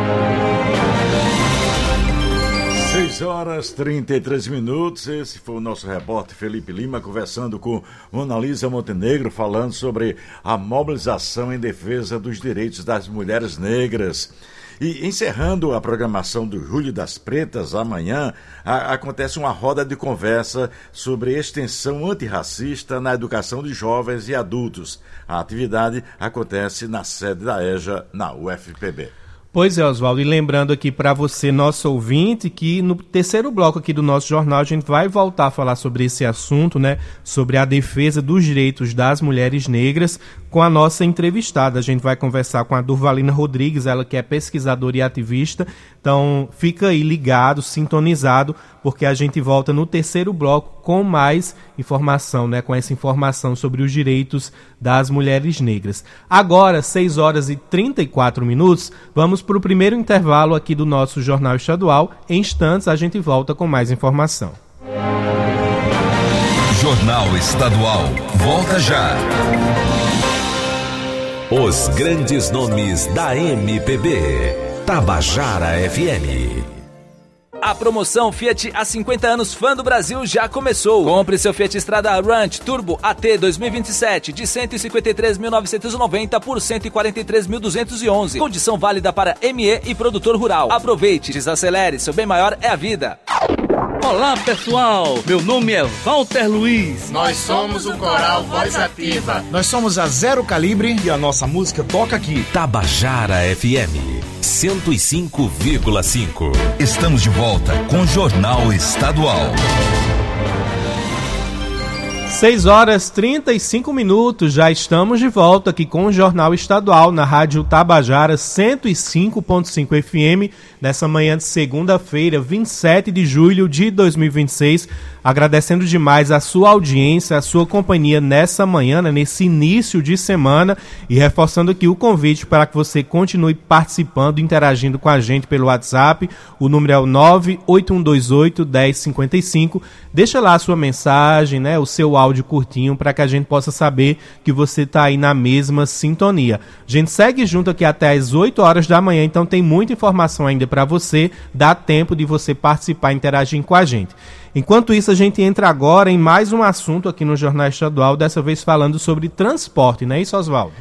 seis horas e trinta e três minutos, esse foi o nosso repórter Felipe Lima conversando com Monalisa Montenegro, falando sobre a mobilização em defesa dos direitos das mulheres negras. E encerrando a programação do Julho das Pretas, amanhã a, acontece uma roda de conversa sobre extensão antirracista na educação de jovens e adultos. A atividade acontece na sede da EJA, na U F P B. Pois é, Oswaldo, e lembrando aqui para você, nosso ouvinte, que no terceiro bloco aqui do nosso jornal a gente vai voltar a falar sobre esse assunto, né, sobre a defesa dos direitos das mulheres negras, com a nossa entrevistada. A gente vai conversar com a Durvalina Rodrigues, ela que é pesquisadora e ativista. Então fica aí ligado, sintonizado, porque a gente volta no terceiro bloco com mais informação, né, com essa informação sobre os direitos das mulheres negras. Agora, seis horas e trinta e quatro minutos, vamos para o primeiro intervalo aqui do nosso Jornal Estadual. Em instantes a gente volta com mais informação. Jornal Estadual. Volta já. Os grandes nomes da M P B. Tabajara F M. A promoção Fiat há cinquenta anos Fã do Brasil já começou. Compre seu Fiat Strada Ranch Turbo A T dois mil e vinte e sete de cento e cinquenta e três mil novecentos e noventa por cento e quarenta e três mil duzentos e onze. Condição válida para M E e produtor rural. Aproveite, desacelere, seu bem maior é a vida. Olá pessoal, meu nome é Walter Luiz. Nós somos o Coral Voz Ativa. Nós somos a Zero Calibre e a nossa música toca aqui. Tabajara F M cento e cinco vírgula cinco. Estamos de volta com o Jornal Estadual. seis horas e trinta e cinco minutos, já estamos de volta aqui com o Jornal Estadual na Rádio Tabajara cento e cinco ponto cinco F M, nessa manhã de segunda-feira, vinte e sete de julho de dois mil e vinte e seis. Agradecendo demais a sua audiência, a sua companhia nessa manhã, né, nesse início de semana, e reforçando aqui o convite para que você continue participando, interagindo com a gente pelo WhatsApp. O número é o nove oito um dois oito, um zero cinco cinco. Deixa lá a sua mensagem, né, o seu áudio curtinho, para que a gente possa saber que você está aí na mesma sintonia. A gente segue junto aqui até as oito horas da manhã, então tem muita informação ainda para você, dá tempo de você participar e interagir com a gente. Enquanto isso, a gente entra agora em mais um assunto aqui no Jornal Estadual, dessa vez falando sobre transporte, não é isso, Oswaldo?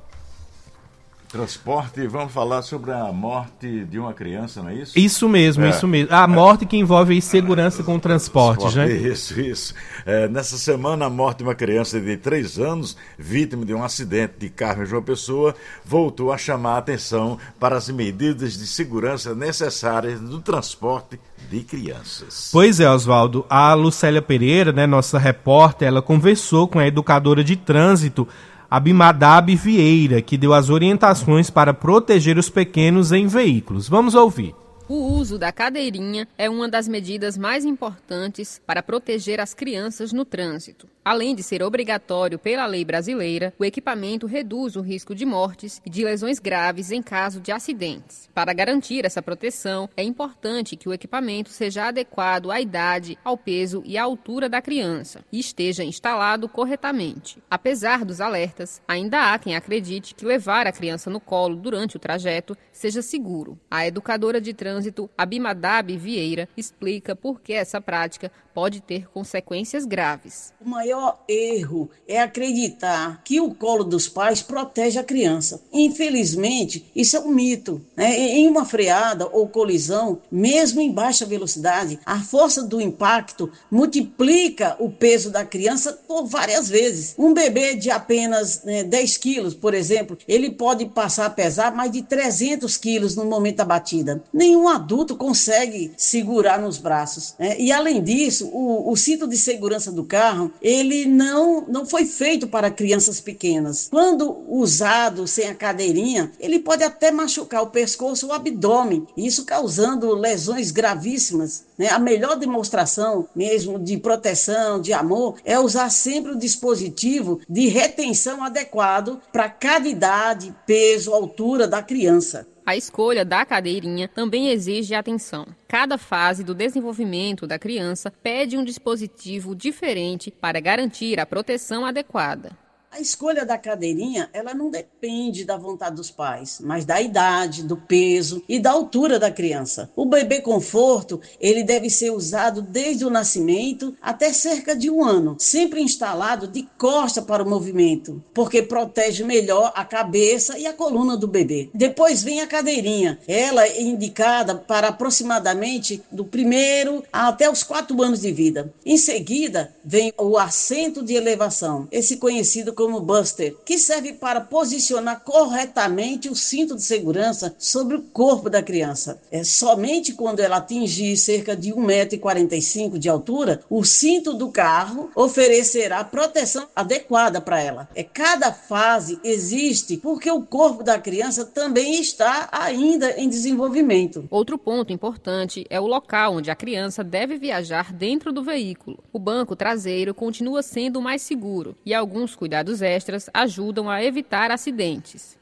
Transporte, vamos falar sobre a morte de uma criança, não é isso? Isso mesmo, é. isso mesmo. A morte que envolve a segurança com transportes, né? Isso, isso. É, nessa semana, a morte de uma criança de três anos, vítima de um acidente de carro em João Pessoa, voltou a chamar a atenção para as medidas de segurança necessárias no transporte de crianças. Pois é, Oswaldo. A Lucélia Pereira, né, nossa repórter, ela conversou com a educadora de trânsito, Abimadab Vieira, que deu as orientações para proteger os pequenos em veículos. Vamos ouvir. O uso da cadeirinha é uma das medidas mais importantes para proteger as crianças no trânsito. Além de ser obrigatório pela lei brasileira, o equipamento reduz o risco de mortes e de lesões graves em caso de acidentes. Para garantir essa proteção, é importante que o equipamento seja adequado à idade, ao peso e à altura da criança e esteja instalado corretamente. Apesar dos alertas, ainda há quem acredite que levar a criança no colo durante o trajeto seja seguro. A educadora de trânsito Abimadab Vieira explica por que essa prática pode ter consequências graves. O maior erro é acreditar que o colo dos pais protege a criança. Infelizmente, isso é um mito, né? Em uma freada ou colisão, mesmo em baixa velocidade, a força do impacto multiplica o peso da criança por várias vezes. Um bebê de apenas né, dez quilos, por exemplo, ele pode passar a pesar mais de trezentos quilos no momento da batida. Nenhum adulto consegue segurar nos braços, né? E além disso, o, o cinto de segurança do carro, ele não, não foi feito para crianças pequenas. Quando usado sem a cadeirinha, ele pode até machucar o pescoço ou o abdômen, isso causando lesões gravíssimas, né? A melhor demonstração mesmo de proteção, de amor, é usar sempre o dispositivo de retenção adequado para cada idade, peso, altura da criança. A escolha da cadeirinha também exige atenção. Cada fase do desenvolvimento da criança pede um dispositivo diferente para garantir a proteção adequada. A escolha da cadeirinha, ela não depende da vontade dos pais, mas da idade, do peso e da altura da criança. O bebê conforto, ele deve ser usado desde o nascimento até cerca de um ano, sempre instalado de costa para o movimento, porque protege melhor a cabeça e a coluna do bebê. Depois vem a cadeirinha, ela é indicada para aproximadamente do primeiro até os quatro anos de vida. Em seguida, vem o assento de elevação, esse conhecido como Buster, que serve para posicionar corretamente o cinto de segurança sobre o corpo da criança. É somente quando ela atingir cerca de um metro e quarenta e cinco de altura, o cinto do carro oferecerá proteção adequada para ela. É, cada fase existe porque o corpo da criança também está ainda em desenvolvimento. Outro ponto importante é o local onde a criança deve viajar dentro do veículo. O banco traseiro continua sendo mais seguro e alguns cuidados extras ajudam a evitar acidentes.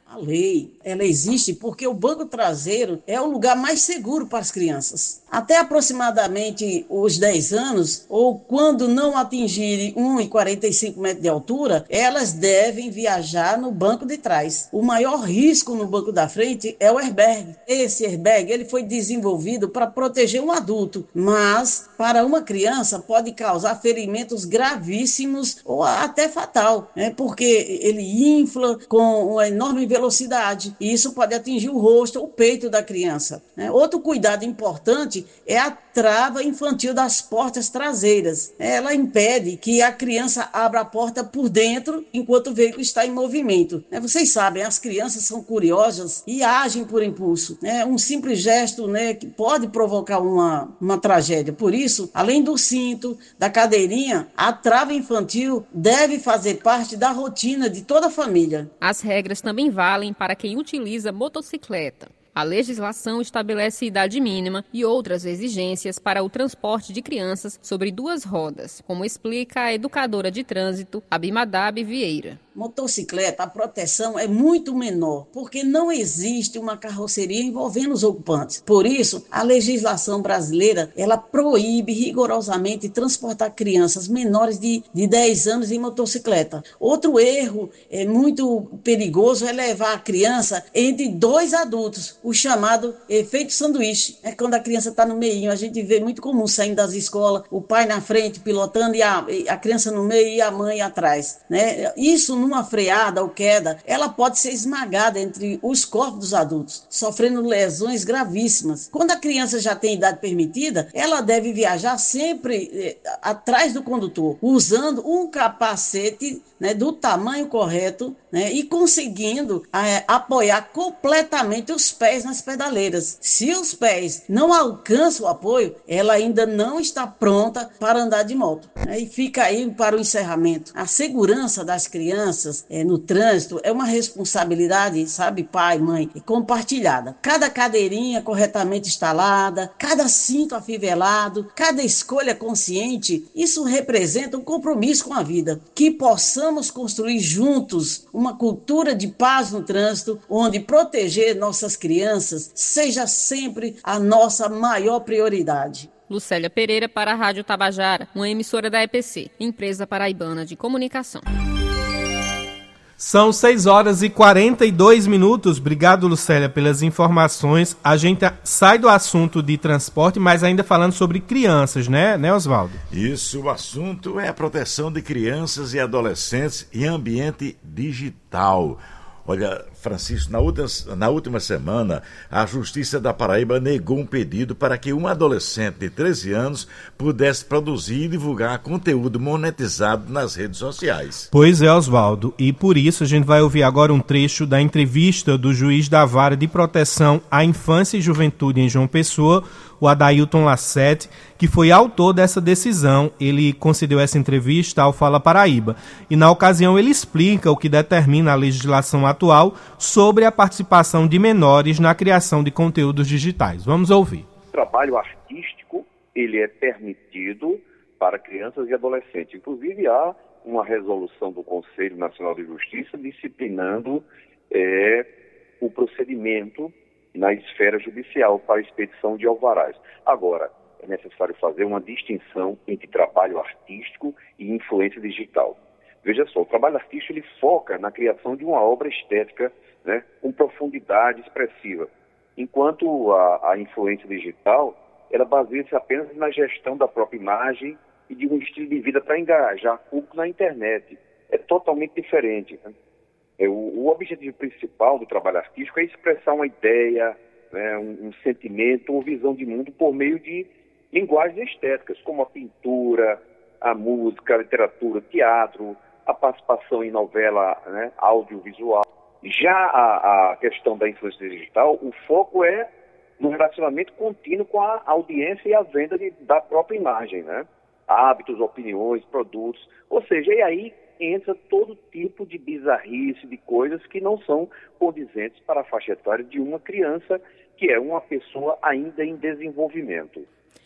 A lei, ela existe porque o banco traseiro é o lugar mais seguro para as crianças. Até aproximadamente os dez anos, ou quando não atingirem um metro e quarenta e cinco metros de altura, elas devem viajar no banco de trás. O maior risco no banco da frente é o airbag. Esse airbag ele foi desenvolvido para proteger um adulto, mas para uma criança pode causar ferimentos gravíssimos ou até fatal, né? Porque ele infla com uma enorme velocidade e isso pode atingir o rosto ou o peito da criança, né? Outro cuidado importante é a trava infantil das portas traseiras. Ela impede que a criança abra a porta por dentro enquanto o veículo está em movimento. Vocês sabem, as crianças são curiosas e agem por impulso. Um simples gesto, né, que pode provocar uma, uma tragédia. Por isso, além do cinto, da cadeirinha, a trava infantil deve fazer parte da rotina de toda a família. As regras também valem para quem utiliza motocicleta. A legislação estabelece idade mínima e outras exigências para o transporte de crianças sobre duas rodas, como explica a educadora de trânsito Abimadab Vieira. Motocicleta, a proteção é muito menor, porque não existe uma carroceria envolvendo os ocupantes. Por isso, a legislação brasileira, ela proíbe rigorosamente transportar crianças menores de, de dez anos em motocicleta. Outro erro é muito perigoso é levar a criança entre dois adultos, o chamado efeito sanduíche. É quando a criança está no meio, a gente vê muito comum saindo das escolas, o pai na frente pilotando e a, a criança no meio e a mãe atrás, né? Isso não uma freada ou queda, ela pode ser esmagada entre os corpos dos adultos, sofrendo lesões gravíssimas. Quando a criança já tem idade permitida, ela deve viajar sempre eh, atrás do condutor, usando um capacete, né, do tamanho correto, né, e conseguindo eh, apoiar completamente os pés nas pedaleiras. Se os pés não alcançam o apoio, ela ainda não está pronta para andar de moto. Né, e fica aí para o encerramento. A segurança das crianças É, no trânsito é uma responsabilidade, sabe, pai, mãe, compartilhada. Cada cadeirinha corretamente instalada, cada cinto afivelado, cada escolha consciente, isso representa um compromisso com a vida. Que possamos construir juntos uma cultura de paz no trânsito, onde proteger nossas crianças seja sempre a nossa maior prioridade. Lucélia Pereira para a Rádio Tabajara, uma emissora da E P C, Empresa Paraibana de Comunicação. São seis horas e quarenta e dois minutos. Obrigado, Lucélia, pelas informações. A gente sai do assunto de transporte, mas ainda falando sobre crianças, né, né, Oswaldo? Isso, o assunto é a proteção de crianças e adolescentes em ambiente digital. Olha, Francisco, na última, na última semana, a Justiça da Paraíba negou um pedido para que um adolescente de treze anos pudesse produzir e divulgar conteúdo monetizado nas redes sociais. Pois é, Oswaldo, e por isso a gente vai ouvir agora um trecho da entrevista do juiz da Vara de Proteção à Infância e Juventude em João Pessoa, o Adailton Lassete, que foi autor dessa decisão. Ele concedeu essa entrevista ao Fala Paraíba. E na ocasião ele explica o que determina a legislação atual sobre a participação de menores na criação de conteúdos digitais. Vamos ouvir. O trabalho artístico, ele é permitido para crianças e adolescentes. Inclusive há uma resolução do Conselho Nacional de Justiça disciplinando é, o procedimento na esfera judicial para a expedição de alvarás. Agora, é necessário fazer uma distinção entre trabalho artístico e influência digital. Veja só, o trabalho artístico ele foca na criação de uma obra estética, né, com profundidade expressiva, enquanto a, a influência digital ela baseia-se apenas na gestão da própria imagem e de um estilo de vida para engajar público na internet. É totalmente diferente, né? É, o, o objetivo principal do trabalho artístico é expressar uma ideia, né, um, um sentimento, uma visão de mundo por meio de linguagens estéticas, como a pintura, a música, a literatura, teatro, a participação em novela, né, audiovisual. Já a, a questão da influência digital, o foco é no relacionamento contínuo com a audiência e a venda de, da própria imagem, né? Hábitos, opiniões, produtos, ou seja, e aí entra todo tipo de bizarrice, de coisas que não são condizentes para a faixa etária de uma criança, que é uma pessoa ainda em desenvolvimento.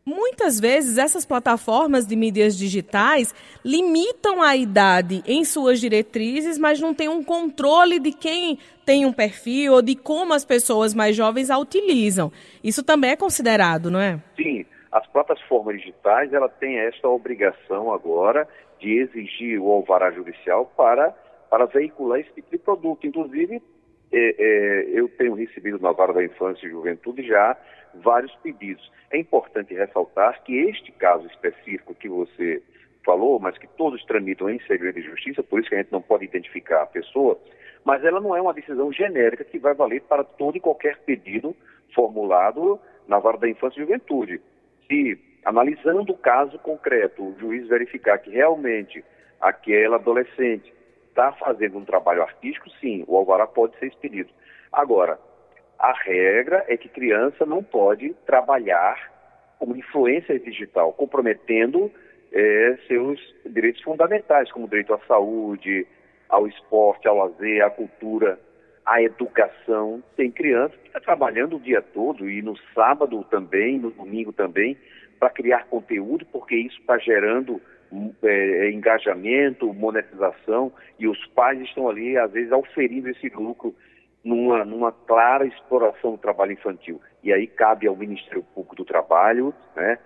Muitas vezes essas plataformas de mídias digitais limitam a idade em suas diretrizes, mas não tem um controle de quem tem um perfil ou de como as pessoas mais jovens a utilizam. Isso também é considerado, não é? Sim, as plataformas digitais ela têm esta obrigação agora de exigir o alvará judicial para, para veicular esse tipo de produto. Inclusive, é, é, eu tenho recebido na Vara da Infância e Juventude já vários pedidos. É importante ressaltar que este caso específico que você falou, mas que todos tramitam em segredo de justiça, por isso que a gente não pode identificar a pessoa, mas ela não é uma decisão genérica que vai valer para todo e qualquer pedido formulado na Vara da Infância e Juventude. Se, analisando o caso concreto, o juiz verificar que realmente aquela adolescente está fazendo um trabalho artístico, sim, o alvará pode ser expedido. Agora, a regra é que criança não pode trabalhar como influência digital, comprometendo é, seus direitos fundamentais, como o direito à saúde, ao esporte, ao lazer, à cultura, à educação. Tem criança que está trabalhando o dia todo e no sábado também, no domingo também, para criar conteúdo, porque isso está gerando é, engajamento, monetização, e os pais estão ali, às vezes, auferindo esse lucro Numa, numa clara exploração do trabalho infantil. E aí cabe ao Ministério Público do Trabalho, né,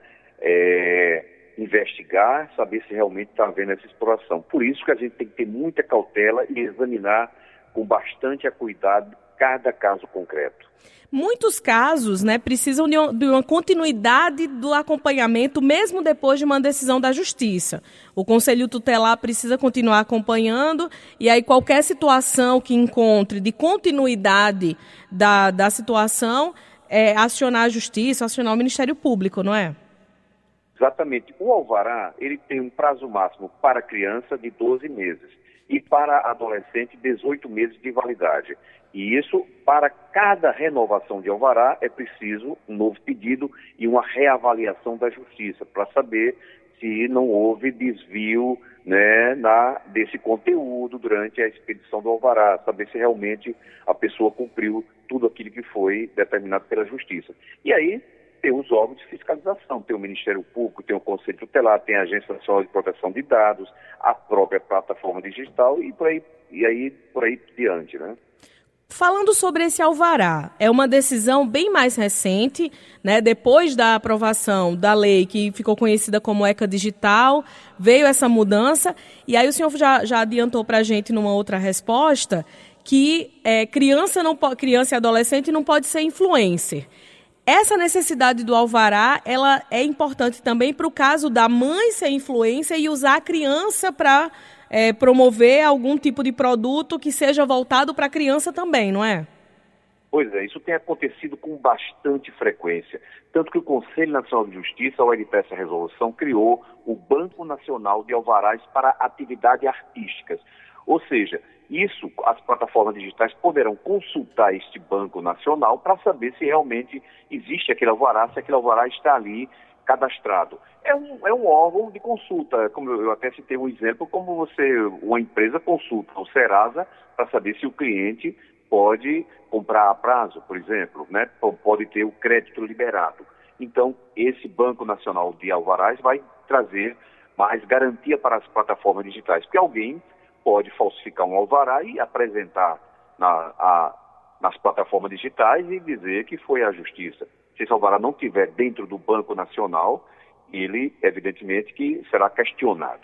é, investigar, saber se realmente está havendo essa exploração. Por isso que a gente tem que ter muita cautela e examinar com bastante cuidado cada caso concreto. Muitos casos, né, precisam de uma continuidade do acompanhamento, mesmo depois de uma decisão da Justiça. O Conselho Tutelar precisa continuar acompanhando, e aí qualquer situação que encontre de continuidade da, da situação, é acionar a Justiça, acionar o Ministério Público, não é? Exatamente. O alvará, ele tem um prazo máximo para criança de doze meses e para adolescente dezoito meses de validade. E isso, para cada renovação de alvará, é preciso um novo pedido e uma reavaliação da Justiça, para saber se não houve desvio, né, na, desse conteúdo durante a expedição do alvará, saber se realmente a pessoa cumpriu tudo aquilo que foi determinado pela Justiça. E aí tem os órgãos de fiscalização, tem o Ministério Público, tem o Conselho Tutelar, tem a Agência Nacional de Proteção de Dados, a própria plataforma digital e por aí, e aí, por aí diante, né? Falando sobre esse alvará, é uma decisão bem mais recente, né? Depois da aprovação da lei que ficou conhecida como ECA Digital, veio essa mudança, e aí o senhor já, já adiantou para a gente numa outra resposta que é, criança, não, criança e adolescente não pode ser influencer. Essa necessidade do alvará, ela é importante também para o caso da mãe ser influencer e usar a criança para É, promover algum tipo de produto que seja voltado para a criança também, não é? Pois é, isso tem acontecido com bastante frequência. Tanto que o Conselho Nacional de Justiça, ao editar essa resolução, criou o Banco Nacional de Alvarás para Atividades Artísticas. Ou seja, isso, as plataformas digitais poderão consultar este Banco Nacional para saber se realmente existe aquele alvará, se aquele alvará está ali cadastrado. É um, é um órgão de consulta, como eu até citei um exemplo, como você, uma empresa consulta o Serasa para saber se o cliente pode comprar a prazo, por exemplo, né? Pode ter o crédito liberado. Então, esse Banco Nacional de Alvarás vai trazer mais garantia para as plataformas digitais, porque alguém pode falsificar um alvará e apresentar na, a, nas plataformas digitais e dizer que foi a Justiça. Se esse alvará não estiver dentro do Banco Nacional, ele, evidentemente, que será questionado.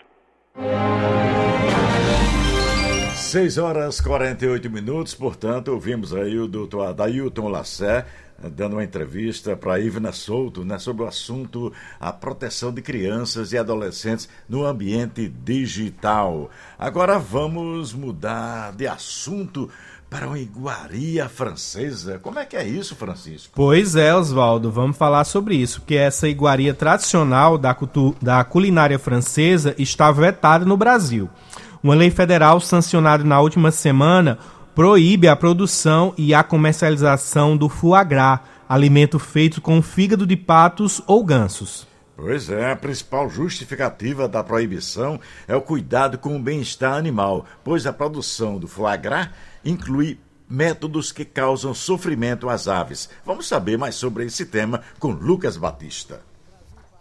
seis horas e quarenta e oito minutos, portanto, ouvimos aí o doutor Adailton Lacer dando uma entrevista para Ivna Souto, né, sobre o assunto a proteção de crianças e adolescentes no ambiente digital. Agora vamos mudar de assunto para uma iguaria francesa. Como é que é isso, Francisco? Pois é, Oswaldo, vamos falar sobre isso, porque essa iguaria tradicional da, cultu- da culinária francesa está vetada no Brasil. Uma lei federal sancionada na última semana proíbe a produção e a comercialização do foie gras, alimento feito com fígado de patos ou gansos. Pois é, a principal justificativa da proibição é o cuidado com o bem-estar animal, pois a produção do foie gras inclui métodos que causam sofrimento às aves. Vamos saber mais sobre esse tema com Lucas Batista.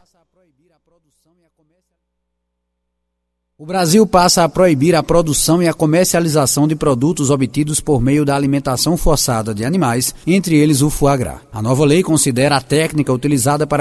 O Brasil passa a proibir a produção e a comercialização de produtos obtidos por meio da alimentação forçada de animais, entre eles o foie gras. A nova lei considera a técnica utilizada para